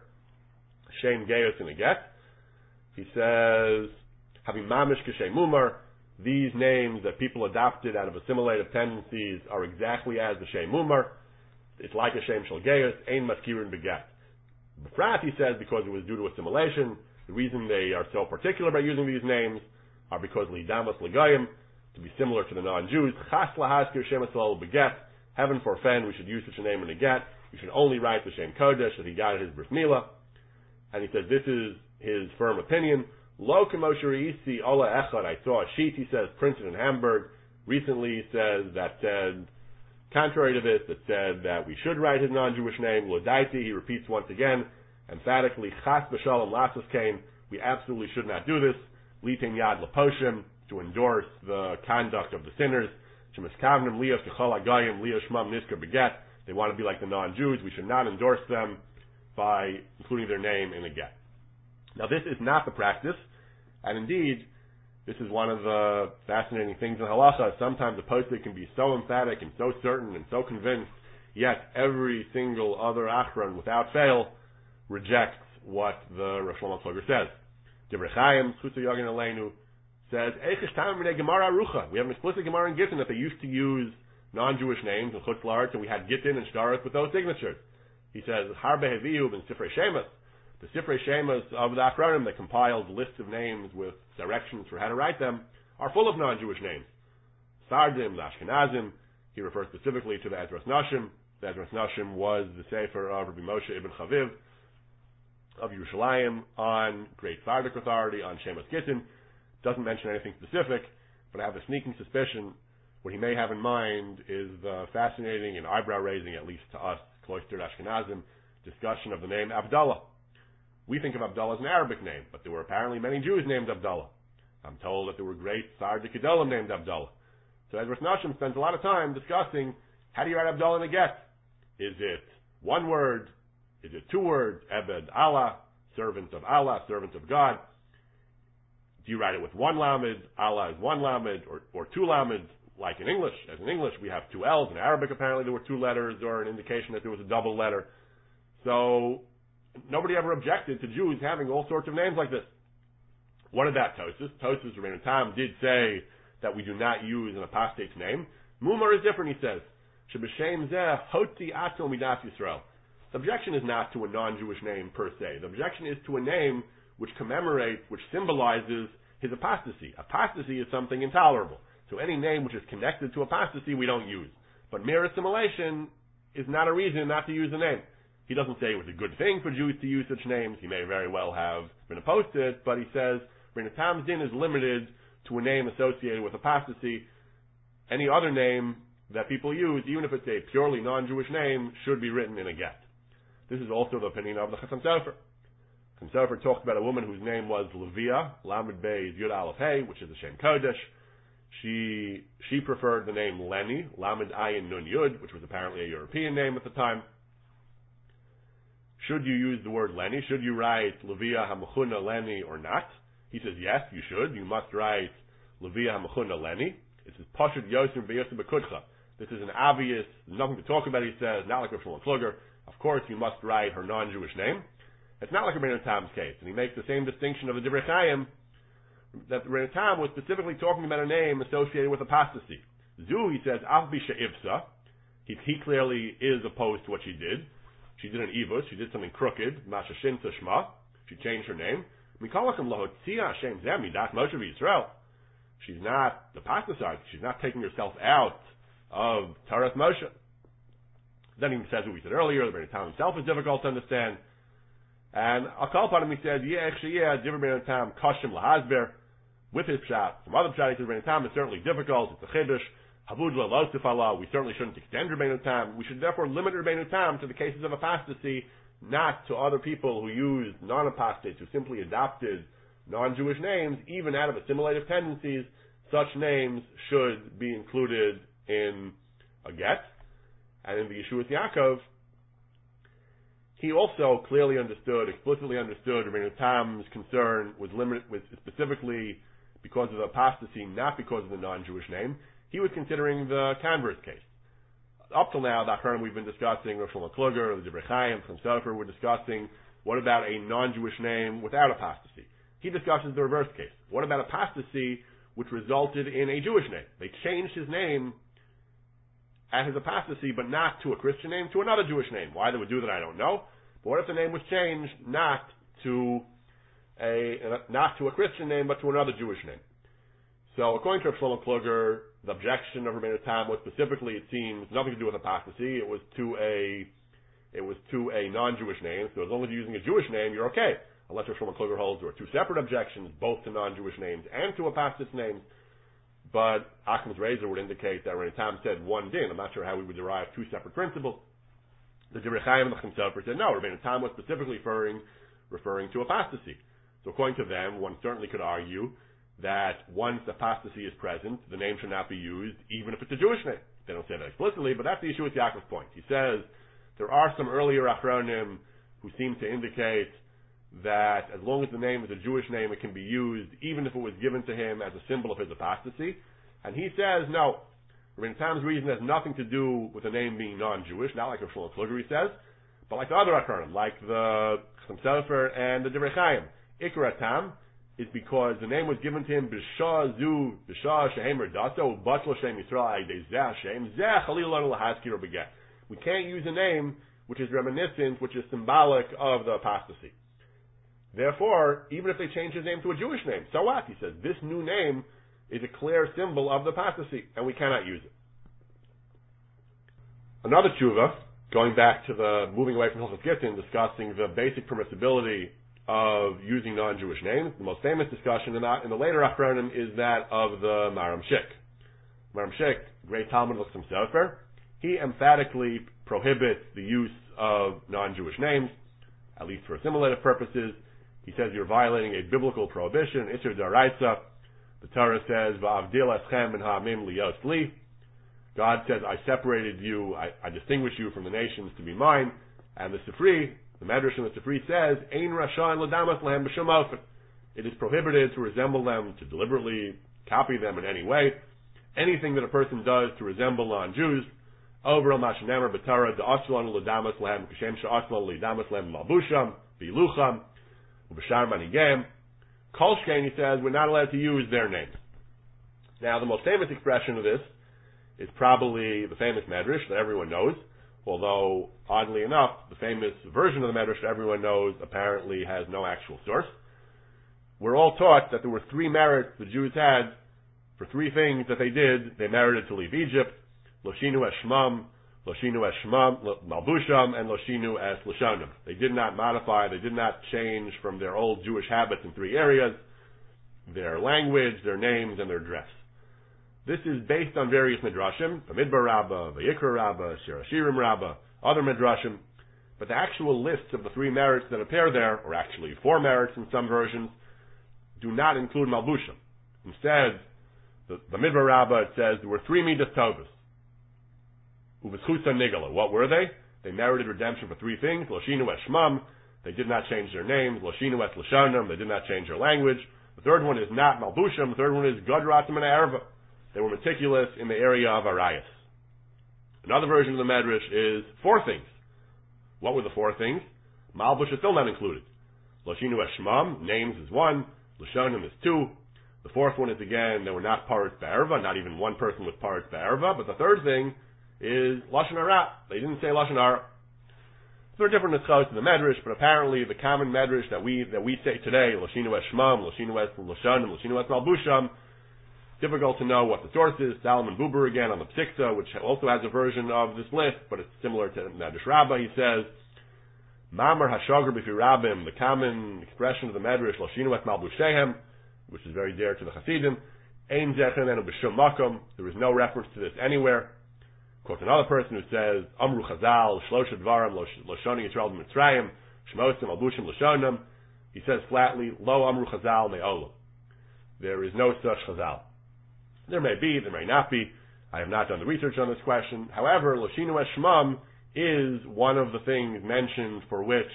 Shem Geus in a get. He says, having mamish k'shem mumar, these names that people adopted out of assimilative tendencies are exactly as the Shem mumar. It's like a Shem shel Geus, ein maskirin beget. Befrat, he says, because it was due to assimilation. The reason they are so particular about using these names are because lidamas legoyim, to be similar to the non-Jews. Chas lahazker Shem etzal beget. Heaven forfend, we should use such a name in a get. You should only write the Shem Kodesh that he got at his bris milah. And he says this is his firm opinion. Lo k'mosher isi ola echad. I saw a sheet, he says, printed in Hamburg. Recently, he says, that said, contrary to this, that said that we should write his non-Jewish name. Lodaiti, he repeats once again, emphatically, chas b'shalom lasas kain. We absolutely should not do this. Litin yad leposhim, to endorse the conduct of the sinners. Shemiskavnim liyos k'chol agayim liyos shmam nisker beget. They want to be like the non-Jews. We should not endorse them by including their name in a get. Now, this is not the practice, and indeed, this is one of the fascinating things in halacha. Sometimes a posek can be so emphatic and so certain and so convinced, yet every single other achron, without fail, rejects what the Rav Shlomo Kluger says. Divrei Chaim, Chutz Yagin Aleinu, says, we have an explicit Gemara in Gittin that they used to use non-Jewish names in Chutz La'aretz, and we had Gittin and Shtaros with those signatures. He says, Harbe Heviu ben Sifrei Shemas. The Sifrei Shemas of the Achronim that compiled lists of names with directions for how to write them are full of non-Jewish names. Sardim, the Ashkenazim, he refers specifically to the Ezras Nashim. The Ezras Nashim was the Sefer of Rabbi Moshe ibn Chaviv of Yerushalayim on Great Sardik authority, on Shemas Gittin. Doesn't mention anything specific, but I have a sneaking suspicion what he may have in mind is the fascinating and eyebrow-raising, at least to us, cloistered Ashkenazim, discussion of the name Abdallah. We think of Abdallah as an Arabic name, but there were apparently many Jews named Abdallah. I'm told that there were great Sardik Gedolim named Abdallah. So Ezras Nashim spends a lot of time discussing, how do you write Abdallah in a get? Is it one word? Is it two words? Ebed Allah, servant of Allah, servant of God. Do you write it with one lamed? Allah is one lamed, or two lamed, like in English. As in English, we have two L's. In Arabic, apparently, there were two letters, or an indication that there was a double letter. So, nobody ever objected to Jews having all sorts of names like this. What about Tosfos? Tosfos, Rabbeinu Tam, did say that we do not use an apostate's name. Mumar is different, he says. Sheb'shem zeh hotzi atzil midas Yisrael. The objection is not to a non-Jewish name per se. The objection is to a name which commemorates, which symbolizes his apostasy. Apostasy is something intolerable. So any name which is connected to apostasy, we don't use. But mere assimilation is not a reason not to use the name. He doesn't say it was a good thing for Jews to use such names. He may very well have been opposed to it, but he says Rabbeinu Tam's din is limited to a name associated with apostasy. Any other name that people use, even if it's a purely non-Jewish name, should be written in a get. This is also the opinion of the Chassam Sofer. Chassam Sofer talked about a woman whose name was Leviah, Lamed Beis Yud Aleph Hey, which is a Shem Kodesh. She preferred the name Leni, Lamed Ayin Nun Yud, which was apparently a European name at the time. Should you use the word Leni? Should you write Leviah HaMechuna Leni or not? He says, yes, you should. You must write Leviah HaMechuna Leni. It says, Pashut Yosem V'Yosem B'Kudcha. This is an obvious, nothing to talk about, he says, not like Rav Shlomo Kluger. Of course, you must write her non-Jewish name. It's not like Rabbeinu Tam's case. And he makes the same distinction of the Divrei Chaim, that Rabbeinu Tam was specifically talking about a name associated with apostasy. Zu, he says, Av Bisha Ivsa. He clearly is opposed to what she did. She did an ivus. She did something crooked. Masha Shinta Shma. She changed her name. Mikalakim Lahotzia Hashem Zeh Midat Moshe V'Yisrael. She's not apostatized. She's not taking herself out of Taras Moshe. Then he says what we said earlier. The Rebbeinu Tam himself is difficult to understand. And I'll call upon him. He says, Divrei Rebbeinu Tam Kashim Lahasber. With his pshat, some other pshat, he says Rebbeinu Tam is certainly difficult. It's a chiddush. Havud lo tifala. We certainly shouldn't extend Rebbeinu Tam. We should therefore limit Rebbeinu Tam to the cases of apostasy, not to other people who used non-apostates, who simply adopted non-Jewish names, even out of assimilative tendencies. Such names should be included in a get. And in the Yeshuas Yaakov, he also clearly understood, explicitly understood, Rebbeinu Tam's concern was limited with specifically because of the apostasy, not because of the non-Jewish name. He was considering the converse case. Up till now, the Achronim we've been discussing, Rav Shlomo Kluger, the Divrei Chaim, from Sofer, we're discussing what about a non-Jewish name without apostasy. He discusses the reverse case. What about apostasy which resulted in a Jewish name? They changed his name at his apostasy, but not to a Christian name, to another Jewish name. Why they would do that, I don't know. But what if the name was changed not to a Christian name, but to another Jewish name? So, according to Rav Shlomo Kluger, the objection of Rebbeinu Tam was specifically, it seems, nothing to do with apostasy. It was to a non-Jewish name. So, as long as you're using a Jewish name, you're okay. Unless Rav Shlomo Kluger holds there are two separate objections, both to non-Jewish names and to apostate names. But Achmed's Razor would indicate that Rebbeinu Tam said one din. I'm not sure how we would derive two separate principles. The Divrei Chaim and the Chassam Sofer said no. Rebbeinu Tam was specifically referring to apostasy. So, according to them, one certainly could argue that once apostasy is present, the name should not be used, even if it's a Jewish name. They don't say that explicitly, but that's the issue with Yaakov's point. He says there are some earlier Achronim who seem to indicate that as long as the name is a Jewish name, it can be used, even if it was given to him as a symbol of his apostasy. And he says, no, Rebbeinu Tam's reason has nothing to do with the name being non-Jewish, not like Rav Shlomo Kluger, he says, but like the other Achronim, like the Chassam Sofer and the Divrei Chaim. Ikra Tam is because the name was given to him b'shah zu b'shah shehem erdato u'batlo shem Yisrael aydei zeh Hashem zeh chalil lanu lahaskir beget. We can't use a name which is reminiscent, which is symbolic of the apostasy. Therefore, even if they change his name to a Jewish name, so what? He says this new name is a clear symbol of the apostasy, and we cannot use it. Another tshuva, going back to the moving away from Hilchos Gittin, discussing the basic permissibility of using non-Jewish names. The most famous discussion in the later Achronim is that of the Maram Shik. Maram Shik, great Talmud of Chassam Sofer, he emphatically prohibits the use of non-Jewish names, at least for assimilative purposes. He says you're violating a biblical prohibition, Isser Daraisa. The Torah says, V'avdil eschem min ha'amim liyos li. God says, I separated you, I distinguished you from the nations to be mine. And the Sifri, the Medrash in the Sifri says, Ein rashayin l'damas lehem b'shum ofen. It is prohibited to resemble them, to deliberately copy them in any way. Anything that a person does to resemble non-Jews, over al mashenemer b'Torah, da'aslan l'damas lehem k'shem sha'aslan l'damas lehem malbusham, bilucham, u'b'shar manigem. Kolshkein, he says, we're not allowed to use their names. Now, the most famous expression of this is probably the famous Medrash that everyone knows, although, oddly enough, the famous version of the Medrash that everyone knows apparently has no actual source. We're all taught that there were three merits the Jews had for three things that they did. They merited to leave Egypt: Loshinu es Shmam, Loshinu es Shmam, Malbusham, and Loshinu es Lashonim. They did not modify, they did not change from their old Jewish habits in three areas: their language, their names, and their dress. This is based on various midrashim, Bamidbar Rabbah, Vayikra Rabbah, Shir Hashirim Rabbah, other midrashim, but the actual lists of the 3 merits that appear there, or actually 4 merits in some versions, do not include Malbushim. Instead, the Midbar Rabbah, it says there were 3 Midas Tovas. Uveschusa Nigala. What were they? They merited redemption for 3 things. Loshinu es Shmam. They did not change their names. Loshinu es Lashonam. They did not change their language. The third one is not Malbushim. The third one is Godratim and Erva. They were meticulous in the area of Arayas. Another version of the Medrash is 4 things. What were the 4 things? Malbush is still not included. Loshinu es Shmam. Names is 1. Lashonim is 2. The 4th one is, again, they were not Paretz Ba'erva. Not even one person was Paretz Ba'erva. But the 3rd thing is Lashon Hara. They didn't say Lashon Hara. There are different nischos in the Medrash, but apparently the common Medrash that we say today, Loshinu es Shmam, Loshinu es Lashonim, Loshinu es Malbusham, difficult to know what the source is. Salomon Buber again on the Psikta, which also has a version of this list, but it's similar to Medrash Rabbah. He says, Mamar Hashogar B'fi Rabbim, the common expression of the Medrash, Loshinu es Malbushehem, which is very dear to the Hasidim, Ein Zechen Enu B'Shum Makom, there is no reference to this anywhere. Quote another person who says, Amru Chazal, Shlosha Dvarim, Loshoni Yisrael B'Mitzrayim, Shmosim Malbushim Loshonim. He says flatly, Lo Amru Chazal Me'olam. There is no such Chazal. There may be, there may not be. I have not done the research on this question. However, Loshinu es Shmam is one of the things mentioned for which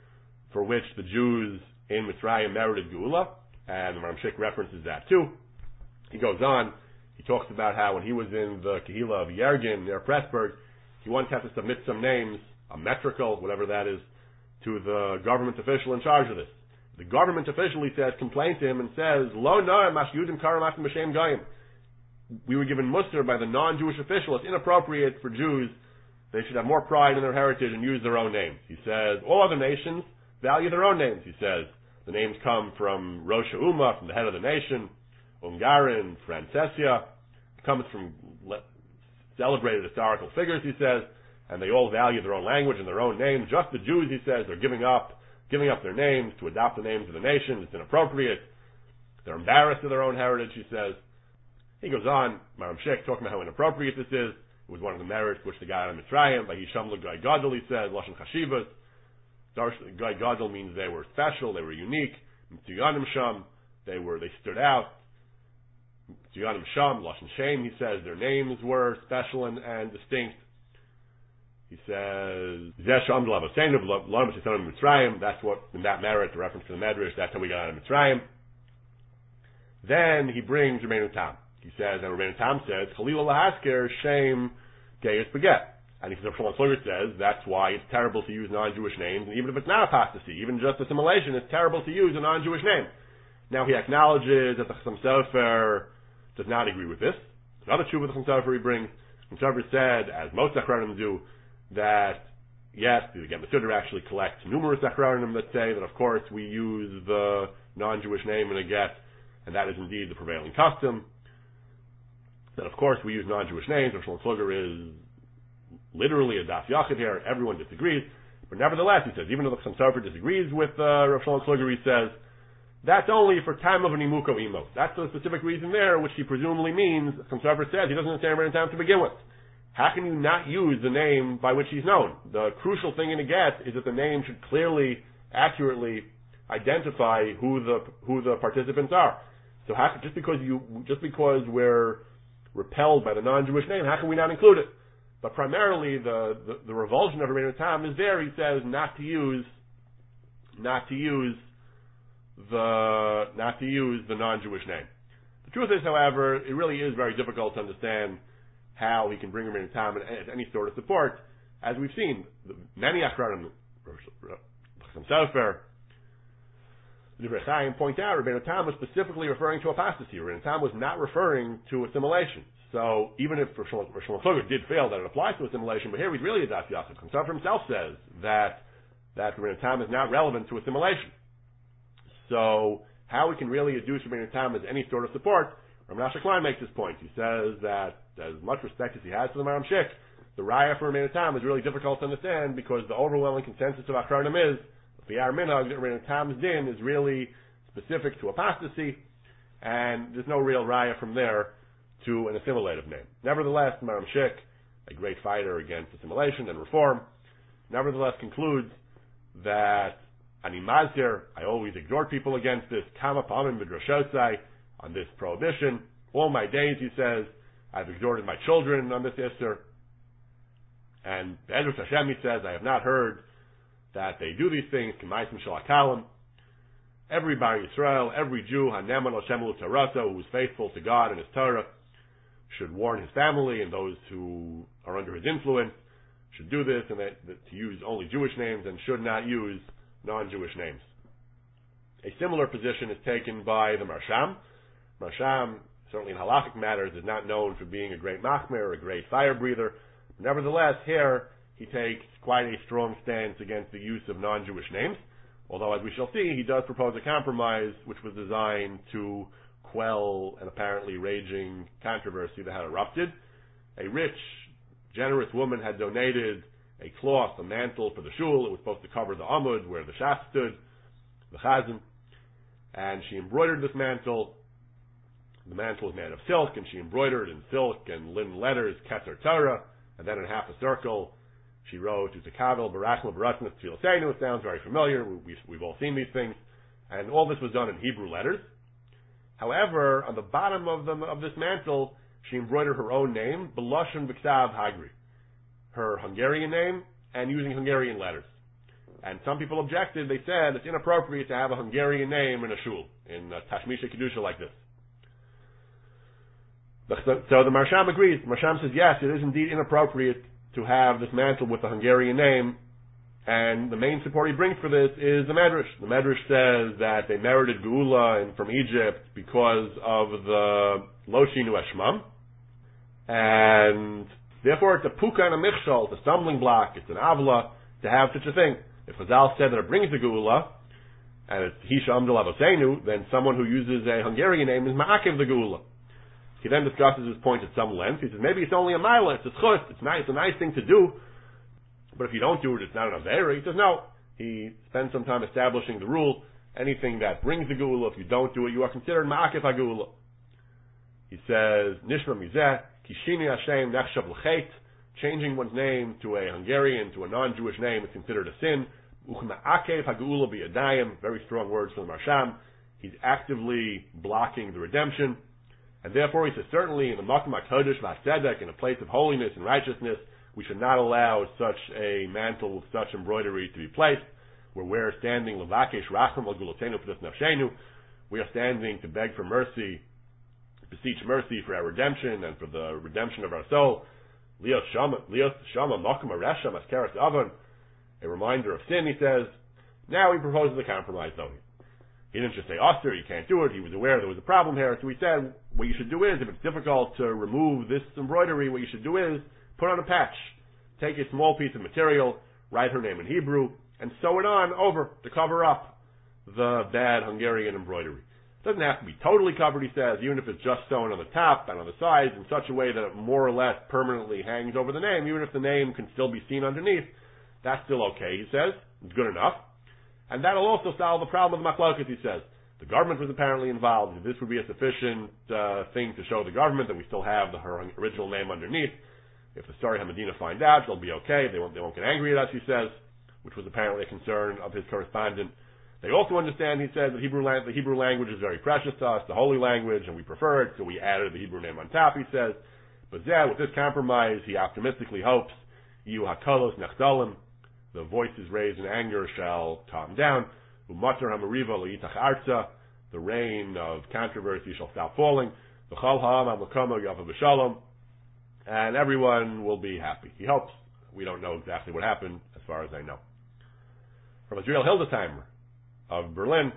the Jews in Mitzrayim merited Geula, and the Maram Shik references that too. He goes on, he talks about how when he was in the Kehila of Yergin near Pressburg, he once had to submit some names, a metrical, whatever that is, to the government official in charge of this. The government official, he says, complains to him and says, Lo noam mash Yudim karam atim b'shem goyim. We were given muster by the non-Jewish official. It's inappropriate for Jews. They should have more pride in their heritage and use their own names. He says, all other nations value their own names, he says. The names come from Rosh Ha'umah, from the head of the nation, Ungarin, Francesia. It comes from celebrated historical figures, he says, and they all value their own language and their own names. Just the Jews, he says, are giving up their names to adopt the names of the nation. It's inappropriate. They're embarrassed of their own heritage, he says. He goes on, Maram Shek, talking about how inappropriate this is. It was one of the merits which the guy on Mitzrayim, by Hisham L'Gai Gadol, he says, Lashon Chashivas. Gai Gadol means they were special, they were unique. Mitzuyanim Sham, they stood out. Mitzuyanim Sham, Lashon Shem, he says, their names were special and distinct. He says, Zeh Sham L'Avaseinu, L'Olam Shesanu Mitzrayim, that's what, in that merit, the reference to the Medrash, that's how we got out of Mitzrayim. Then he brings Rabbeinu Tam. He says, and Rabbeinu Tam says, Chalila Lahasker, Shem, Gayus Beget. And he says, Shlomo Kluger says, that's why it's terrible to use non-Jewish names, and even if it's not apostasy, even just assimilation, it's terrible to use a non-Jewish name. Now he acknowledges that the Chassam Sofer does not agree with this. Another tshuva the Chassam Sofer he brings. The Chassam Sofer said, as most Achronim do, that yes, again, the Siddur actually collects numerous Achronim that say that of course we use the non-Jewish name in a get, and that is indeed the prevailing custom. That of course we use non-Jewish names. Rav Shlomo Kluger is literally a Das Yachid here. Everyone disagrees, but nevertheless, he says, even though the Chassam Sofer disagrees with Rav Shlomo Kluger, he says that's only for time of an imuko imo. That's the specific reason there, which he presumably means. Chassam Sofer says he doesn't understand Rabbeinu Tam to begin with. How can you not use the name by which he's known? The crucial thing in a get is that the name should clearly, accurately identify who the participants are. So just because we're repelled by the non-Jewish name, how can we not include it? But primarily the revulsion of Rabbeinu Tam is there. He says not to use the non-Jewish name. The truth is, however, it really is very difficult to understand how he can bring Rabbeinu Tam any sort of support. As we've seen, many Achronim, Chassam Sofer, Divrei Chaim point out, Rabbeinu Tam was specifically referring to apostasy. Rabbeinu Tam was not referring to assimilation. So even if Shlomo Kluger did fail that it applies to assimilation, but here he's really a Das Yachid. Chassam Sofer himself says that Rabbeinu Tam is not relevant to assimilation. So how we can really adduce Rabbeinu Tam as any sort of support, Rav Menashe Klein makes this point. He says that as much respect as he has for the Maram Shik, the raya for Rabbeinu Tam is really difficult to understand because the overwhelming consensus of Achronim is the Yar Minhag that Rabbeinu Tam's din is really specific to apostasy, and there's no real raya from there to an assimilative name. Nevertheless, Maram Shik, a great fighter against assimilation and reform, nevertheless concludes that Ani Mazir, I always exhort people against this, Kama Pamim Midrashosai, on this prohibition. All my days, he says, I've exhorted my children on this Isser. And Be'ezus Hashem, he says, I have not heard that they do these things, K'maisim Shalakalim. Every Bar Yisrael, every Jew, Haneman Hashem L'Tarato, who is faithful to God and His Torah, should warn his family and those who are under his influence, should do this, and that to use only Jewish names and should not use non-Jewish names. A similar position is taken by the Marsham. Marsham, certainly in halachic matters, is not known for being a great machmer or a great fire breather. Nevertheless, here he takes quite a strong stance against the use of non-Jewish names, although, as we shall see, he does propose a compromise which was designed to quell an apparently raging controversy that had erupted. A rich, generous woman had donated a cloth, a mantle for the shul. It was supposed to cover the amud where the shaf stood, the chazan, and she embroidered this mantle. The mantle was made of silk, and she embroidered in silk and linen letters, Keter Torah, and then in half a circle she wrote, Utakavel, Barachel, Baratnas, Tfiloseinu. It sounds very familiar. We've all seen these things. And all this was done in Hebrew letters. However, on the bottom of this mantle, she embroidered her own name, Beloshen B'Ksav Hagri, her Hungarian name, and using Hungarian letters. And some people objected. They said it's inappropriate to have a Hungarian name in a shul, in Tashmisha Kedusha like this. So the Marsham agrees. The Marsham says, yes, it is indeed inappropriate to have this mantle with the Hungarian name, and the main support he brings for this is the Medrash. The Medrash says that they merited Geula from Egypt because of the Lo Shinu Eshmam, and therefore it's a puka and a michshol, it's a stumbling block, it's an avla to have such a thing. If Chazal said that it brings the Geula, and it's Hisha Amdul Avoseinu, then someone who uses a Hungarian name is Ma'akev the Geula. He then discusses his point at some length. He says, maybe it's only a mila, it's a chus, it's nice, a nice thing to do, but if you don't do it, it's not an avera. He says, no. He spends some time establishing the rule. Anything that brings the geula, if you don't do it, you are considered ma'akef ha'geula. He says, Nishma mizeh, kishini Hashem nechshav l'chet, changing one's name to a Hungarian, to a non-Jewish name is considered a sin. Uchma'akev ha'geula b'yadayim, very strong words from the Marsham. He's actively blocking the redemption. And therefore, he says, certainly in the Makom HaKodesh V'Hatzedek, in a place of holiness and righteousness, we should not allow such a mantle with such embroidery to be placed, where we're standing, Levakesh Racham Al Gulotenu P'das Nafshenu, we are standing to beg for mercy, beseech mercy for our redemption and for the redemption of our soul. Lios Shama Makom HaResha Maskeres Avon, a reminder of sin, he says. Now he proposes a compromise, though. He didn't just say, Oster, you can't do it. He was aware there was a problem here. So he said, what you should do is, if it's difficult to remove this embroidery, what you should do is put on a patch. Take a small piece of material, write her name in Hebrew, and sew it on over to cover up the bad Hungarian embroidery. It doesn't have to be totally covered, he says, even if it's just sewn on the top and on the sides in such a way that it more or less permanently hangs over the name, even if the name can still be seen underneath. That's still okay, he says. It's good enough. And that'll also solve the problem of the machlokas, he says. The government was apparently involved. This would be a sufficient thing to show the government that we still have her original name underneath. If the Sari HaMedina find out, they'll be okay. They won't get angry at us, he says, which was apparently a concern of his correspondent. They also understand, he says, that the Hebrew language is very precious to us, the holy language, and we prefer it, so we added the Hebrew name on top, he says. But with this compromise, he optimistically hopes, Yu HaKolos Nechdalim, the voices raised in anger shall calm down. Umatar HaMariva L'yitach Arza, the rain of controversy shall stop falling. V'chol ha'am ha'makomo yavav b'shalom, and everyone will be happy. He hopes. We don't know exactly what happened, as far as I know. From Azriel Hildesheimer of Berlin,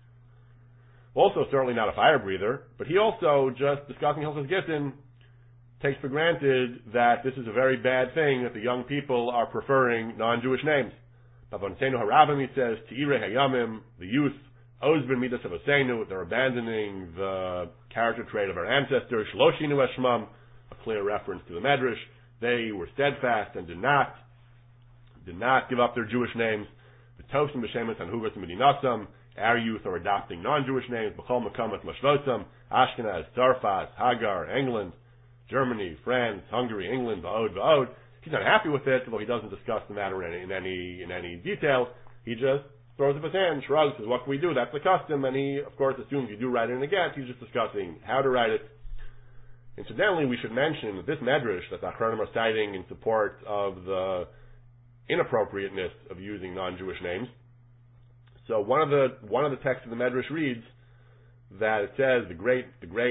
also certainly not a fire breather, but he also, just discussing Hilchos Gittin, takes for granted that this is a very bad thing that the young people are preferring non-Jewish names. Bavonseinu Harabim, he says, Te'irei Hayamim, the youth, Ozben Midas Avoseinu, they're abandoning the character trait of our ancestors, Shloshinu Eshmam, a clear reference to the Medrash. They were steadfast and did not give up their Jewish names. The Tosim B'Shemet Anhugas Medinasam, our youth are adopting non-Jewish names, B'chol Mekamat Mashvotam, Ashkenaz, Tzarfat, Hagar, England, Germany, France, Hungary, England, Va'od. He's not happy with it, although he doesn't discuss the matter in any detail. He just throws up his hand, shrugs, says, what can we do? That's the custom, and he, of course, assumes you do write it in a get. He's just discussing how to write it. Incidentally, we should mention that this medrash that the Achronim are citing in support of the inappropriateness of using non-Jewish names. So one of the texts of the medrash reads that it says the great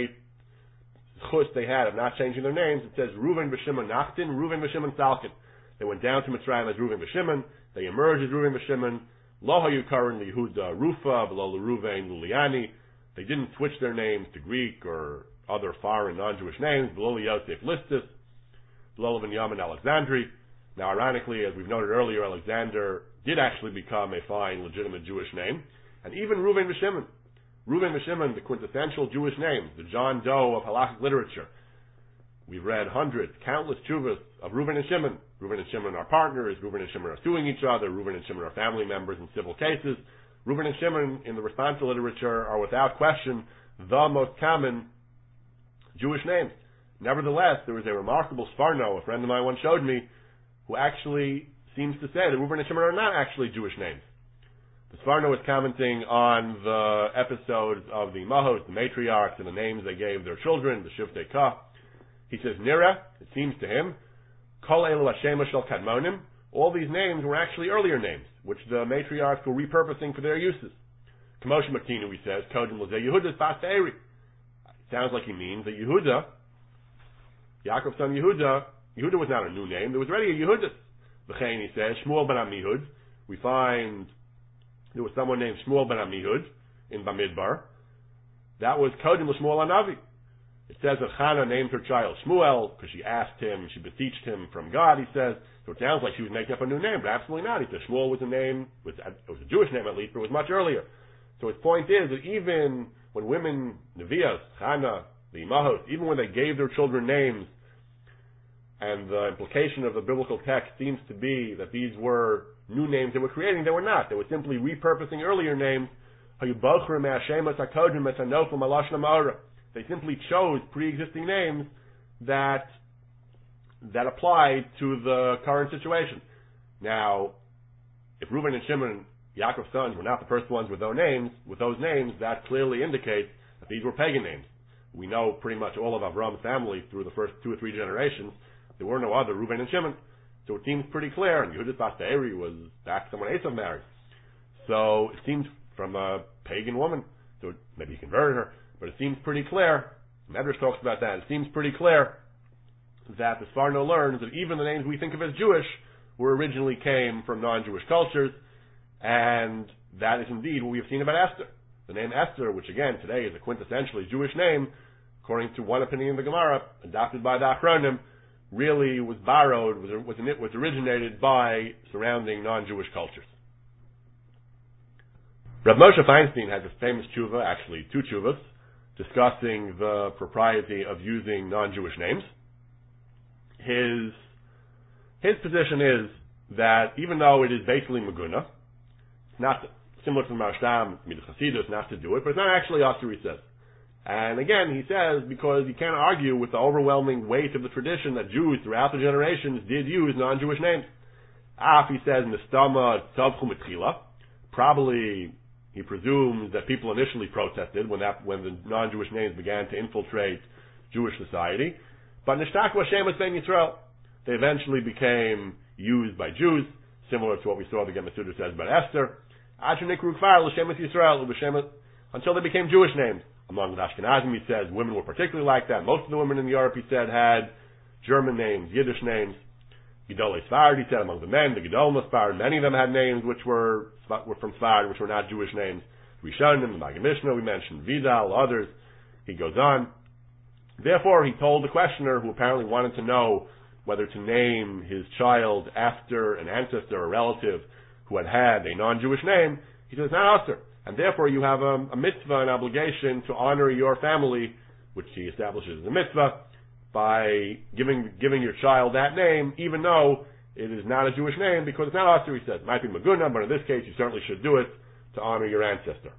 chus they had of not changing their names. It says Reuven v'Shimon Nachtin, Reuven v'Shimon Salkin. They went down to Mitzrayim as Reuven v'Shimon. They emerged as Reuven v'Shimon. Lo hayu karan liYehuda Rufa v'lo Reuven Luliani. They didn't switch their names to Greek or other foreign non-Jewish names. V'lo Yosef Listus, v'lo Binyamin Alexandri. Now, ironically, as we've noted earlier, Alexander did actually become a fine, legitimate Jewish name. And even Reuven v'Shimon. Reuven v'Shimon, the quintessential Jewish name, the John Doe of halakhic literature. We've read hundreds, countless tshuvas of Reuven and Shimon. Reuven and Shimon are partners. Reuven and Shimon are suing each other. Reuven and Shimon are family members in civil cases. Reuven and Shimon, in the responsa literature, are without question the most common Jewish names. Nevertheless, there was a remarkable Sfarno, a friend of mine once showed me, who actually seems to say that Reuven and Shimon are not actually Jewish names. The Sfarno is commenting on the episodes of the Mahos, the matriarchs, and the names they gave their children, the Shiftei Ka. He says, Nira, it seems to him, Kol Elu Hashema Shel Kadmonim, all these names were actually earlier names, which the matriarchs were repurposing for their uses. Kamosh Makinu, he says, Kodim Lezeh Yehuda's Bas Be'eri. Sounds like he means that Yehuda, Yaakov's son Yehuda was not a new name, there was already a Yehudis. V'chein, he says, Shmuel ben Amihud, we find there was someone named Shmuel ben Amihud in Bamidbar. That was Kodim L'Shmuel HaNavi. It says that Chana named her child Shmuel because she asked him, she beseeched him from God, he says. So it sounds like she was making up a new name, but absolutely not. He says Shmuel was a name, it was a Jewish name at least, but it was much earlier. So his point is that even when women, Nevias, Chana, the Imahos, even when they gave their children names, and the implication of the biblical text seems to be that these were new names they were creating, they were not. They were simply repurposing earlier names. They simply chose pre-existing names that applied to the current situation. Now, if Reuven and Shimon, Yaakov's sons, were not the first ones with those names, that clearly indicates that these were pagan names. We know pretty much all of Avram's family through the first 2 or 3 generations. There were no other Reuven and Shimon. So it seems pretty clear, and Yehuda's Bas Be'eri was back someone Esav married. So it seems from a pagan woman, so maybe he converted her, but it seems pretty clear, Medrash talks about that, it seems pretty clear that the Sfarno learns that even the names we think of as Jewish originally came from non-Jewish cultures, and that is indeed what we have seen about Esther. The name Esther, which again today is a quintessentially Jewish name, according to one opinion of the Gemara, adopted by the Achronim, really was borrowed, was originated by surrounding non-Jewish cultures. Rav Moshe Feinstein has a famous tshuva, actually 2 tshuvas, discussing the propriety of using non-Jewish names. His position is that even though it is basically Meguna, it's not similar to the Marsham, Midas Chasidus, not to do it, but it's not actually Asur, he says. And again, he says, because you can't argue with the overwhelming weight of the tradition that Jews throughout the generations did use non-Jewish names. He says, Nistama Tzavchu Mitchila. Probably, he presumes that people initially protested when the non-Jewish names began to infiltrate Jewish society. But Nishtaku Hashem Ben Yisrael. They eventually became used by Jews, similar to what we saw the Gemara says about Esther. Until they became Jewish names. Among the Ashkenazim, he says, women were particularly like that. Most of the women in Europe, he said, had German names, Yiddish names. Gedolei Sfard, he said, among the men, the Gedol Sfard, many of them had names which were from Sfard, which were not Jewish names. Rishonim, the Maggid Mishnah, we mentioned, Vidal, others. He goes on. Therefore, he told the questioner, who apparently wanted to know whether to name his child after an ancestor or relative who had a non-Jewish name, he says, not Asur. And therefore you have a mitzvah, an obligation to honor your family, which he establishes as a mitzvah, by giving your child that name, even though it is not a Jewish name, because it's not Asur, he says. It might be Maguna, but in this case you certainly should do it. to honor your ancestor.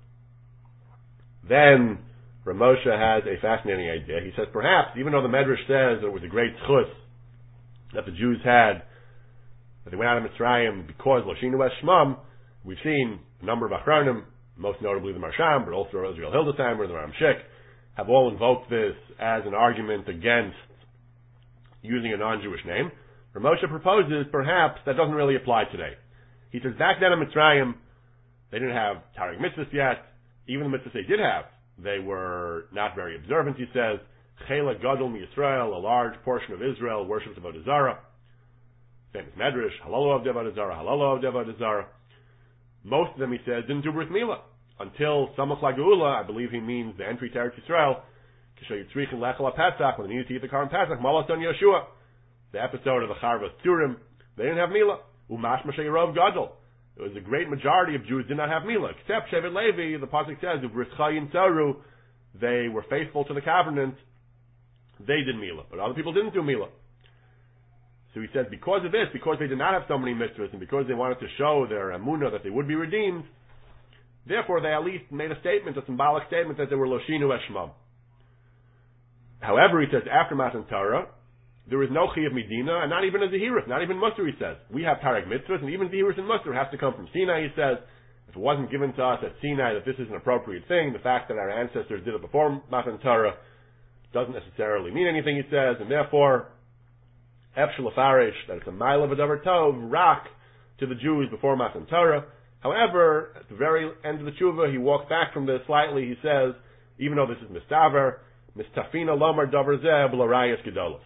Then Rav Moshe has a fascinating idea. He says perhaps, even though the Medrash says it was a great schus that the Jews had, that they went out of Mitzrayim because Loshinu es Shmam, we've seen a number of Achronim, most notably the Marsham, but also Israel Hildesheimer, the Ramshik, have all invoked this as an argument against using a non-Jewish name. Rav Moshe proposes perhaps that doesn't really apply today. He says back then in Mitzrayim, they didn't have Tarek mitzvahs yet. Even the mitzvahs they did have, they were not very observant, he says. Chelek Gadol MiYisrael, a large portion of Israel, worshipped Avodah Zarah. Famous Medrash, Halalo of Avodah Zarah, Halalo of Avodah Zarah. Most of them, he says, didn't do Brit Milah. Until Samach LaGeula, I believe he means the entry to Eretz Yisrael, Kishay Yitzrich and Lechel HaPesach, when they needed to eat the Karm Pesach, Malas on Yeshua. The episode of the Charvas Turim, they didn't have Milah. Umash Moshe Yerov Gadol. It was a great majority of Jews did not have Milah, except Shevet Levi. The pasuk says, "Uvritchayin Tzaru," they were faithful to the covenant. They did Milah, but other people didn't do Milah. So he says, because of this, because they did not have so many mitzvahs, and because they wanted to show their emunah that they would be redeemed, therefore they at least made a statement, a symbolic statement, that they were Loshinu es Shmam. However, he says, after Matan Torah, there is no Chiyuv Medina, and not even a Zehirus, not even Musar, he says. We have Tarek mitzvahs, and even Zehirus and Musar has to come from Sinai, he says. If it wasn't given to us at Sinai that this is an appropriate thing, the fact that our ancestors did it before Matan Torah doesn't necessarily mean anything, he says, and therefore, Efshel Afarish, that it's a mile of a davar tov, rak, to the Jews before Matan Torah. However, at the very end of the tshuva, he walks back from this slightly, he says, even though this is mistaver, mistafina lomar davar zeh b'larayas gedolos.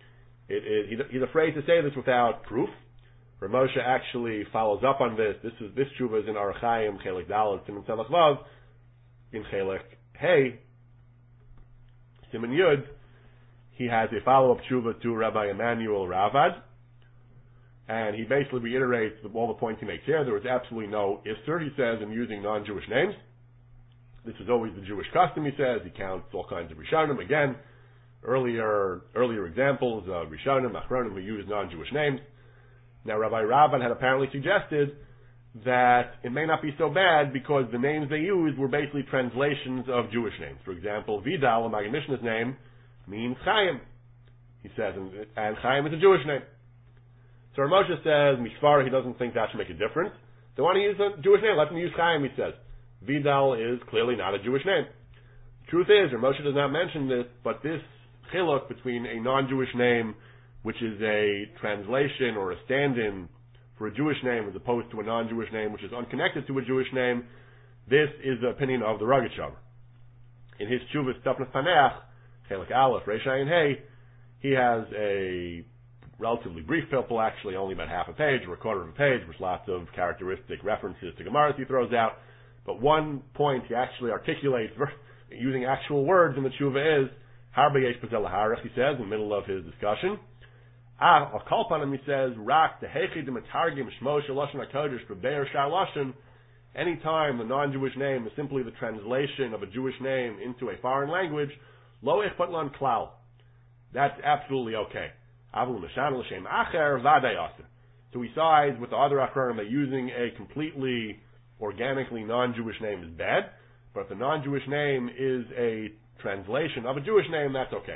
He's afraid to say this without proof. Rav Moshe actually follows up on this. This tshuva is in Orach Chaim, Chelek Daled, Siman Tzemach Vav, in Chelek Hey, Siman Yud. He has a follow-up tshuva to Rabbi Emmanuel Ravad, and he basically reiterates all the points he makes here. There was absolutely no Isser, he says, in using non-Jewish names. This is always the Jewish custom, he says. He counts all kinds of Rishonim. Again, earlier examples of Rishonim, Achronim, who use non-Jewish names. Now, Rabbi Ravad had apparently suggested that it may not be so bad because the names they used were basically translations of Jewish names. For example, Vidal, a Maggid Mishnah's name, means Chaim, he says, and Chaim is a Jewish name. So Rav Moshe says, Mishvara, he doesn't think that should make a difference. They want to use a Jewish name, let them use Chaim, he says. Vidal is clearly not a Jewish name. The truth is, Rav Moshe does not mention this, but this chiluk between a non-Jewish name, which is a translation or a stand-in for a Jewish name, as opposed to a non-Jewish name, which is unconnected to a Jewish name, this is the opinion of the Rogatchover. In his Tshuvas Tafnas Paneach, Chelek Aleph, Reish Ayin Hey, he has a relatively brief pilpul, actually only about half a page or a quarter of a page, with lots of characteristic references to Gemaras he throws out. But one point he actually articulates using actual words in the Tshuva is, Harbe Yesh Bezel Harach, he says, in the middle of his discussion. Al Kalpanim, he says, Rak, the Hechi de Metargim, Shmo Shaloshan HaKodesh, Bebeir Shar Loshan. Anytime the non-Jewish name is simply the translation of a Jewish name into a foreign language, Lo Echpat Lan Klal. That's absolutely okay. Avul Meshan L'Shem Acher Vadei Aser. So he sides with the other Achronim that using a completely organically non-Jewish name is bad, but if the non-Jewish name is a translation of a Jewish name, that's okay.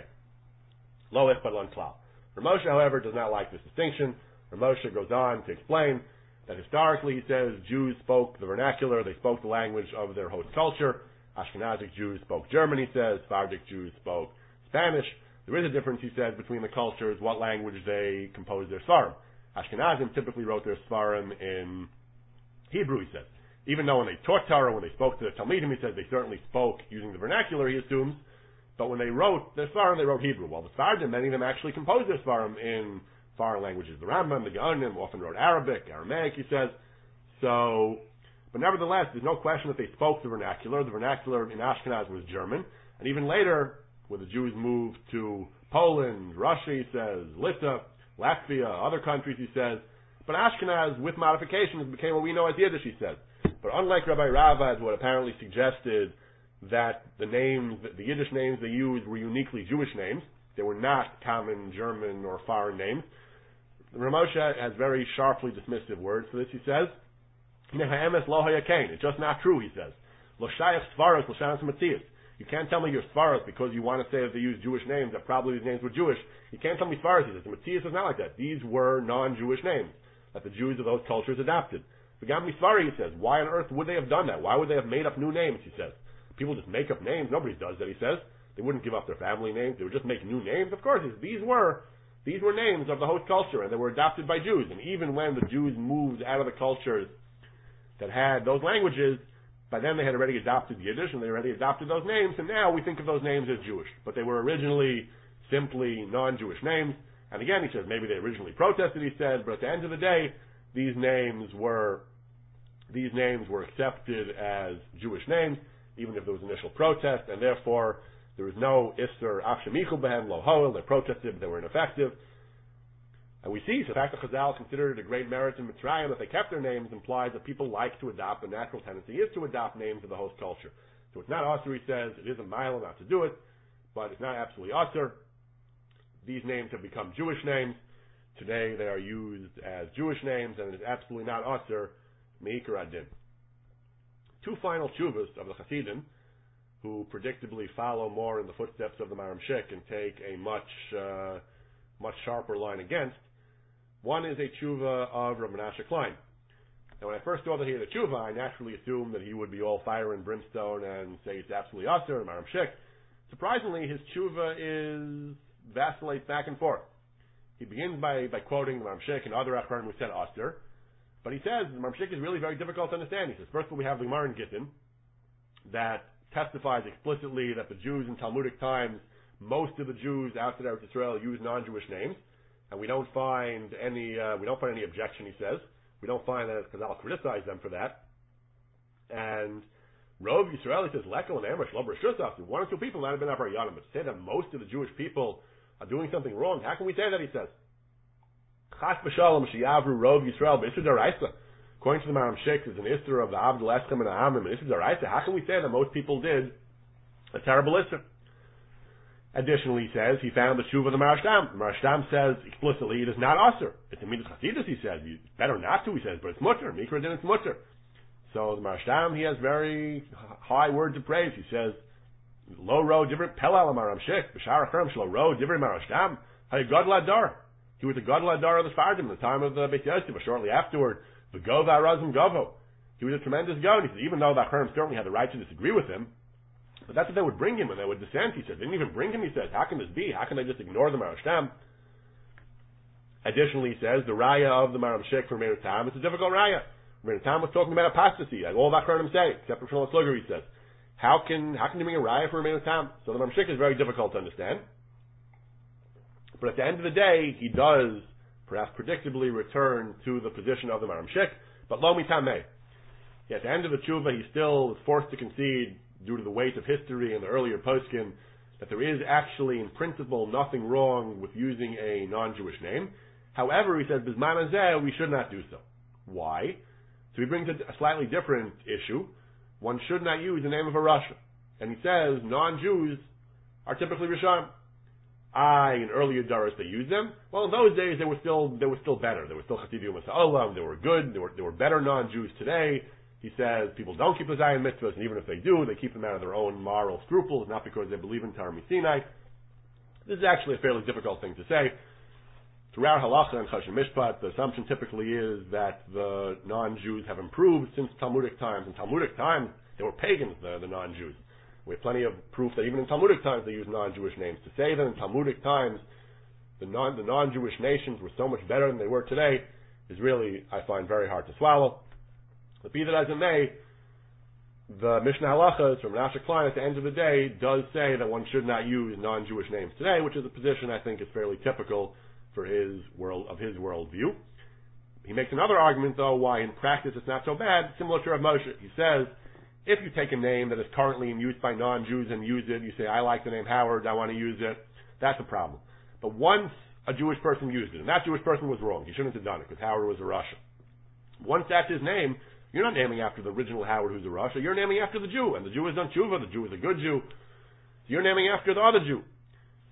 Lo Echpat Lan Klal. Rav Moshe, however, does not like this distinction. Rav Moshe goes on to explain that historically, he says, Jews spoke the vernacular, they spoke the language of their host culture. Ashkenazic Jews spoke German, he says. Sephardic Jews spoke Spanish. There is a difference, he says, between the cultures, what language they composed their Svarim. Ashkenazim typically wrote their Svarim in Hebrew, he says. Even though when they taught Torah, when they spoke to the Talmidim, he says they certainly spoke using the vernacular, he assumes. But when they wrote their Svarim, they wrote Hebrew. While the Sephardim, many of them actually composed their Svarim in foreign languages. The Rambam, the Gaonim often wrote Arabic, Aramaic, he says. So, but nevertheless, there's no question that they spoke the vernacular. The vernacular in Ashkenaz was German. And even later, when the Jews moved to Poland, Russia, he says, Litva, Latvia, other countries, he says. But Ashkenaz, with modifications, became what we know as Yiddish, he says. But unlike Rabbi Ravad, who had apparently suggested that the names, the Yiddish names they used were uniquely Jewish names, they were not common German or foreign names, Rav Moshe has very sharply dismissive words for this, he says. It's just not true, he says. You can't tell me you're Svaras because you want to say that they use Jewish names, that probably these names were Jewish. You can't tell me Svaras, he says. The Matthias is not like that. These were non-Jewish names that the Jews of those cultures adopted. Begam Misvari, he says. Why on earth would they have done that? Why would they have made up new names, he says. People just make up names. Nobody does that, he says. They wouldn't give up their family names. They would just make new names. Of course, these were names of the host culture, and they were adopted by Jews. And even when the Jews moved out of the cultures that had those languages, by then they had already adopted Yiddish, and they already adopted those names, and now we think of those names as Jewish. But they were originally simply non-Jewish names. And again, he says, maybe they originally protested, he said, but at the end of the day, these names were accepted as Jewish names, even if there was initial protest, and therefore there was no Isser Afshemichu Behen Lo Hoel. They protested, but they were ineffective. And we see, so the fact that Chazal considered it a great merit in Mitzrayim that they kept their names implies that people like to adopt. The natural tendency is to adopt names of the host culture. So it's not Asur, he says. It is a mile not to do it, but it's not absolutely Asur. These names have become Jewish names. Today they are used as Jewish names, and it is absolutely not Asur, Meikar Adin. Two final tshuvas of the Hasidim, who predictably follow more in the footsteps of the Maram Shik and take a much sharper line against. One is a tshuva of Rav Menashe Klein. And when I first saw that he had a tshuva, I naturally assumed that he would be all fire and brimstone and say it's absolutely Asur and Maram Shik. Surprisingly, his tshuva vacillates back and forth. He begins by quoting the Maram Shik and other Achronim who said Asur, but he says the Maram Shik is really very difficult to understand. He says, first of all, we have the Gemara in Gittin that testifies explicitly that the Jews in Talmudic times, most of the Jews outside of Israel use non-Jewish names, and we don't find any objection, he says. We don't find that Chazal criticized them for that. And Rov Yisrael, he says, Lekel and Amrish, Lober Shusaf, one or two people might have been Avar Yadim, but to say that most of the Jewish people are doing something wrong, how can we say that, he says? Chas b'shalom sheyavru Rov Yisrael b'Isur Daraisa. According to the Maram Shik, there's an Isser of the Abdul Eschem and Ahamim, and Isur Daraisa. How can we say that most people did a terrible Isser? Additionally, he says, he found the tshuva of the Marashtam. The Marashtam says explicitly it is not Asur. It's a Midas Chasidus, he says. It's better not to, he says, but it's mutter. Mikra din, it's mutter. So the Marashtam, he has very high words of praise. He says, Lo ro different pelal Maram Shik, B'shar Achram shlo ro different Marashtam, hay Gadol Adar. He was a Gadol Adar of the Sfardim in the time of the Beit Yosef, but shortly afterward, the Gov Arazim Govo. He was a tremendous God. He said, even though the Achram certainly had the right to disagree with him, but that's what they would bring him when they would dissent, he said. They didn't even bring him, he says. How can this be? How can they just ignore the Marashtam? Additionally, he says, the raya of the Maram Shik for Meir Tam, it's a difficult raya. Meir Tam was talking about apostasy, like all the Achronim say, except for Shlomo Sluger, he says. How can you bring a raya for Meir Tam? So the Maram Shik is very difficult to understand. But at the end of the day, he does, perhaps predictably, return to the position of the Maram Shik, but lo mitameh. At the end of the tshuva, he still is forced to concede, due to the weight of history and the earlier poskim, that there is actually, in principle, nothing wrong with using a non-Jewish name. However, he says, Bizman Hazeh, we should not do so. Why? So he brings a slightly different issue. One should not use the name of a Rasha. And he says, non-Jews are typically Rishon. In earlier Doros they used them. Well, in those days they were still better. They were still Chasidim Masa'olam, they were good, they were better non-Jews today. He says people don't keep the Zion mitzvahs, and even if they do, they keep them out of their own moral scruples, not because they believe in Torah Sinai. This is actually a fairly difficult thing to say. Throughout Halacha and Chashem Mishpat, the assumption typically is that the non-Jews have improved since Talmudic times. In Talmudic times, they were pagans, the non-Jews. We have plenty of proof that even in Talmudic times they use non-Jewish names. To say that in Talmudic times the non-Jewish nations were so much better than they were today is really, I find, very hard to swallow. But be that as it may, the Mishnah Halachas from Menashe Klein at the end of the day does say that one should not use non-Jewish names today, which is a position I think is fairly typical for his worldview. He makes another argument, though, why in practice it's not so bad, similar to Rav Moshe. He says, if you take a name that is currently in use by non-Jews and use it, you say, I like the name Howard, I want to use it, that's a problem. But once a Jewish person used it, and that Jewish person was wrong, he shouldn't have done it, because Howard was a Rasha. Once that's his name, you're not naming after the original Howard who's a Rasha, you're naming after the Jew, and the Jew has done tshuva, the Jew is a good Jew, so you're naming after the other Jew.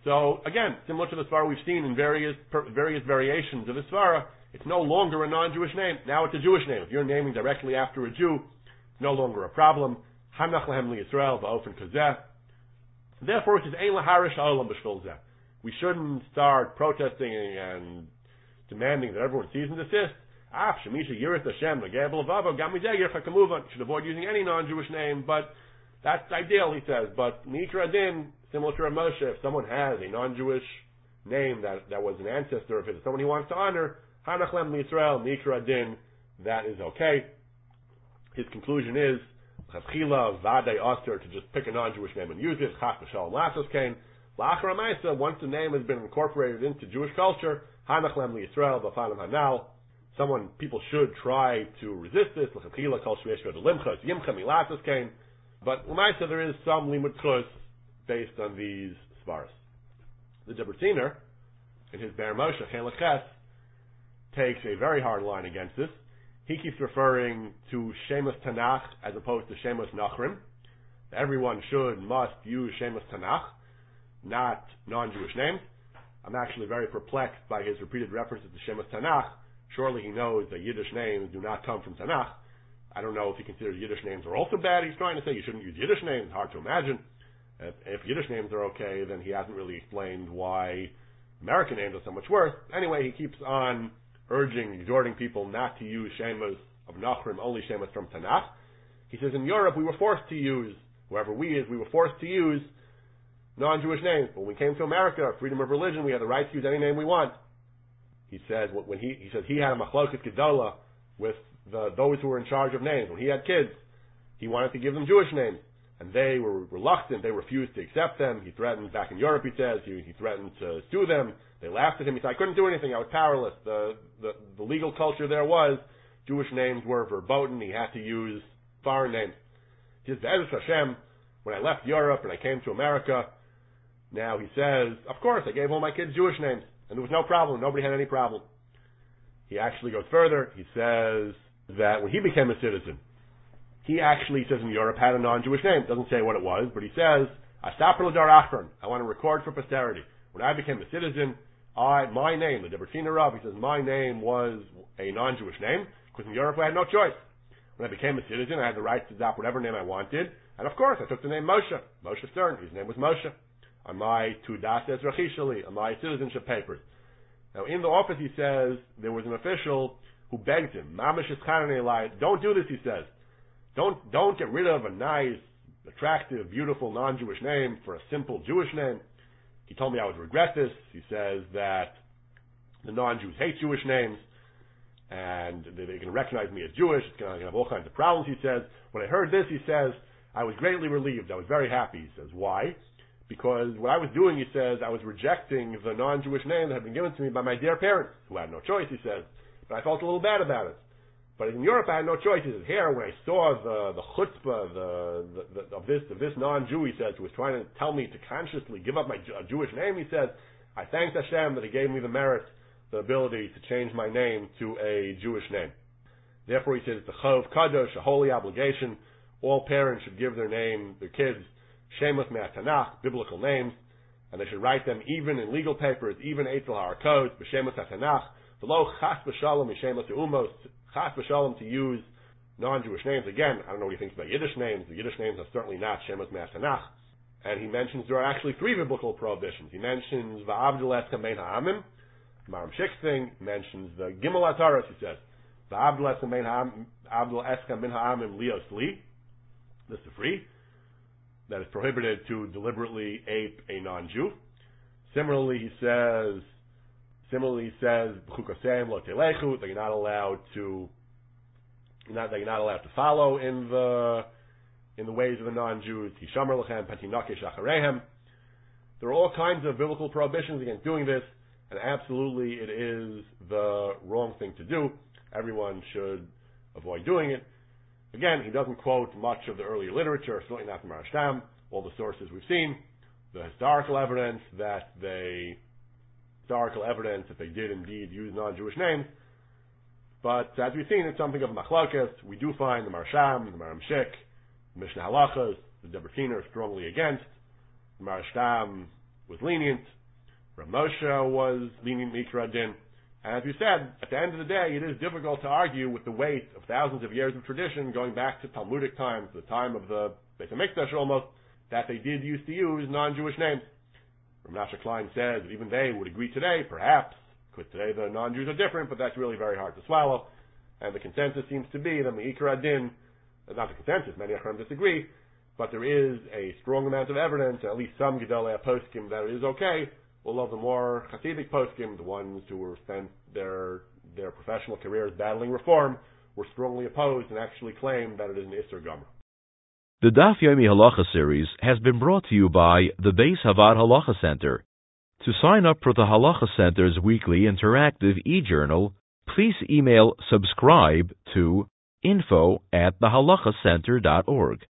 So again, similar to the svara we've seen in various variations of the svara, it's no longer a non-Jewish name. Now it's a Jewish name. If you're naming directly after a Jew, it's no longer a problem. Hanach lehem liYisrael va'ofen kazeh. Therefore, it says ein laharish ha'olam b'shvil zeh. We shouldn't start protesting and demanding that everyone cease and desist. Af shemisha yirat Hashem l'gebel avavo gam mideh yircha kamuvan. Should avoid using any non-Jewish name, but that's ideal, he says. But mikra din, similar to Rav Moshe, if someone has a non-Jewish name that was an ancestor of his, someone he wants to honor, hanach lem liYisrael mikra din, that is okay. His conclusion is chavchila vadei aser to just pick a non-Jewish name and use it. Chas v'shalom lasos kain. La'achar ha'maisa, once the name has been incorporated into Jewish culture, hanach lem liYisrael b'fanim hanal. People should try to resist this. L'chavchila kol shveish v'ed limchas yimcha milasos kain. But l'maisa there is some limud chus based on these svaras. The Debertiner, in his Be'er Moshe Chelek Ches, takes a very hard line against this. He keeps referring to Shemus Tanakh as opposed to Shemus Nachrim. Everyone must use Shemus Tanakh, not non-Jewish names. I'm actually very perplexed by his repeated references to Shemus Tanakh. Surely he knows that Yiddish names do not come from Tanakh. I don't know if he considers Yiddish names are also bad. He's trying to say you shouldn't use Yiddish names. Hard to imagine. If Yiddish names are okay, then he hasn't really explained why American names are so much worse. Anyway, he keeps on exhorting people not to use Shemus of Nachrim, only Shemus from Tanakh. He says in Europe we were forced to use, whoever we were forced to use non-Jewish names. But when we came to America, freedom of religion, we had the right to use any name we want. He says when he had a machloket gedola with those who were in charge of names. When he had kids, he wanted to give them Jewish names, and they were reluctant. They refused to accept them. He threatened, back in Europe, he says, he threatened to sue them. They laughed at him. He said, I couldn't do anything. I was powerless. The legal culture there was Jewish names were verboten. He had to use foreign names. He says, Be'ezus Hashem, when I left Europe and I came to America, now he says, of course, I gave all my kids Jewish names, and there was no problem. Nobody had any problem. He actually goes further. He says that when he became a citizen, he actually says in Europe had a non-Jewish name. Doesn't say what it was, but he says, Astaper l'dar achron. I want to record for posterity. When I became a citizen, my name, the Debertiner Rav, he says my name was a non-Jewish name, because in Europe I had no choice. When I became a citizen, I had the right to adopt whatever name I wanted, and of course I took the name Moshe Stern. His name was Moshe. On my Tudas Ezrachi Shali, on my citizenship papers. Now in the office he says, there was an official who begged him, Mamash Eschanei, don't do this, he says. Don't get rid of a nice, attractive, beautiful non-Jewish name for a simple Jewish name. He told me I would regret this. He says that the non-Jews hate Jewish names, and they're going to recognize me as Jewish. It's going to have all kinds of problems, he says. When I heard this, he says, I was greatly relieved. I was very happy. He says, why? Because what I was doing, he says, I was rejecting the non-Jewish name that had been given to me by my dear parents, who had no choice, he says. But I felt a little bad about it. But in Europe, I had no choice. He says, here, when I saw the chutzpah of this non-Jew, he says, who was trying to tell me to consciously give up my Jewish name, he says, I thanked Hashem that he gave me the merit, the ability to change my name to a Jewish name. Therefore, he says, it's a chov kadosh, a holy obligation. All parents should give their kids, Shemus me'atanach, biblical names, and they should write them even in legal papers, even Eitzel HaRakos, b'Shemus HaTanach, v'lo chas b'shalom m'Shemus Umos, chas b'shalom to use non-Jewish names. Again, I don't know what he thinks about Yiddish names. The Yiddish names are certainly not Shemus me'atanach. And he mentions there are actually 3 biblical prohibitions. He mentions va'avdil eska mein ha'amim, Maram Shik mentions the Gimel Ataros, he says, va'avdil eska min ha'amim lios li, this is free, that is prohibited to deliberately ape a non-Jew. Similarly, he says, "B'chukosem lo telechu," that you're not allowed to follow in the ways of the non-Jews. Hishamer lechem patinokesh acharehem. There are all kinds of biblical prohibitions against doing this, and absolutely it is the wrong thing to do. Everyone should avoid doing it. Again, he doesn't quote much of the earlier literature, certainly not the Marashtam, all the sources we've seen, the historical evidence that they did indeed use non-Jewish names. But as we've seen, it's something of a machlokes. We do find the Marashtam, the Maram Shik, the Mishnah Halachos, the Debertiner strongly against. The Marashtam was lenient. Rav Moshe was lenient Mikra Din. And as you said, at the end of the day, it is difficult to argue with the weight of thousands of years of tradition going back to Talmudic times, the time of the Beis HaMikdash almost, that they did used to use non-Jewish names. Rav Menashe Klein says that even they would agree today, perhaps, because today the non-Jews are different, but that's really very hard to swallow. And the consensus seems to be that Me'ikar Adin, not the consensus, many Achronim disagree, but there is a strong amount of evidence, at least some Gedolei Poskim, that it is okay, although the more Hasidic Poskim, the ones who were spent their professional careers battling reform, were strongly opposed and actually claimed that it is an Isser Gomer. The Daf Yomi Halacha series has been brought to you by the Beis Havad Halacha Center. To sign up for the Halacha Center's weekly interactive e-journal, please email subscribe to info@thehalachacenter.org.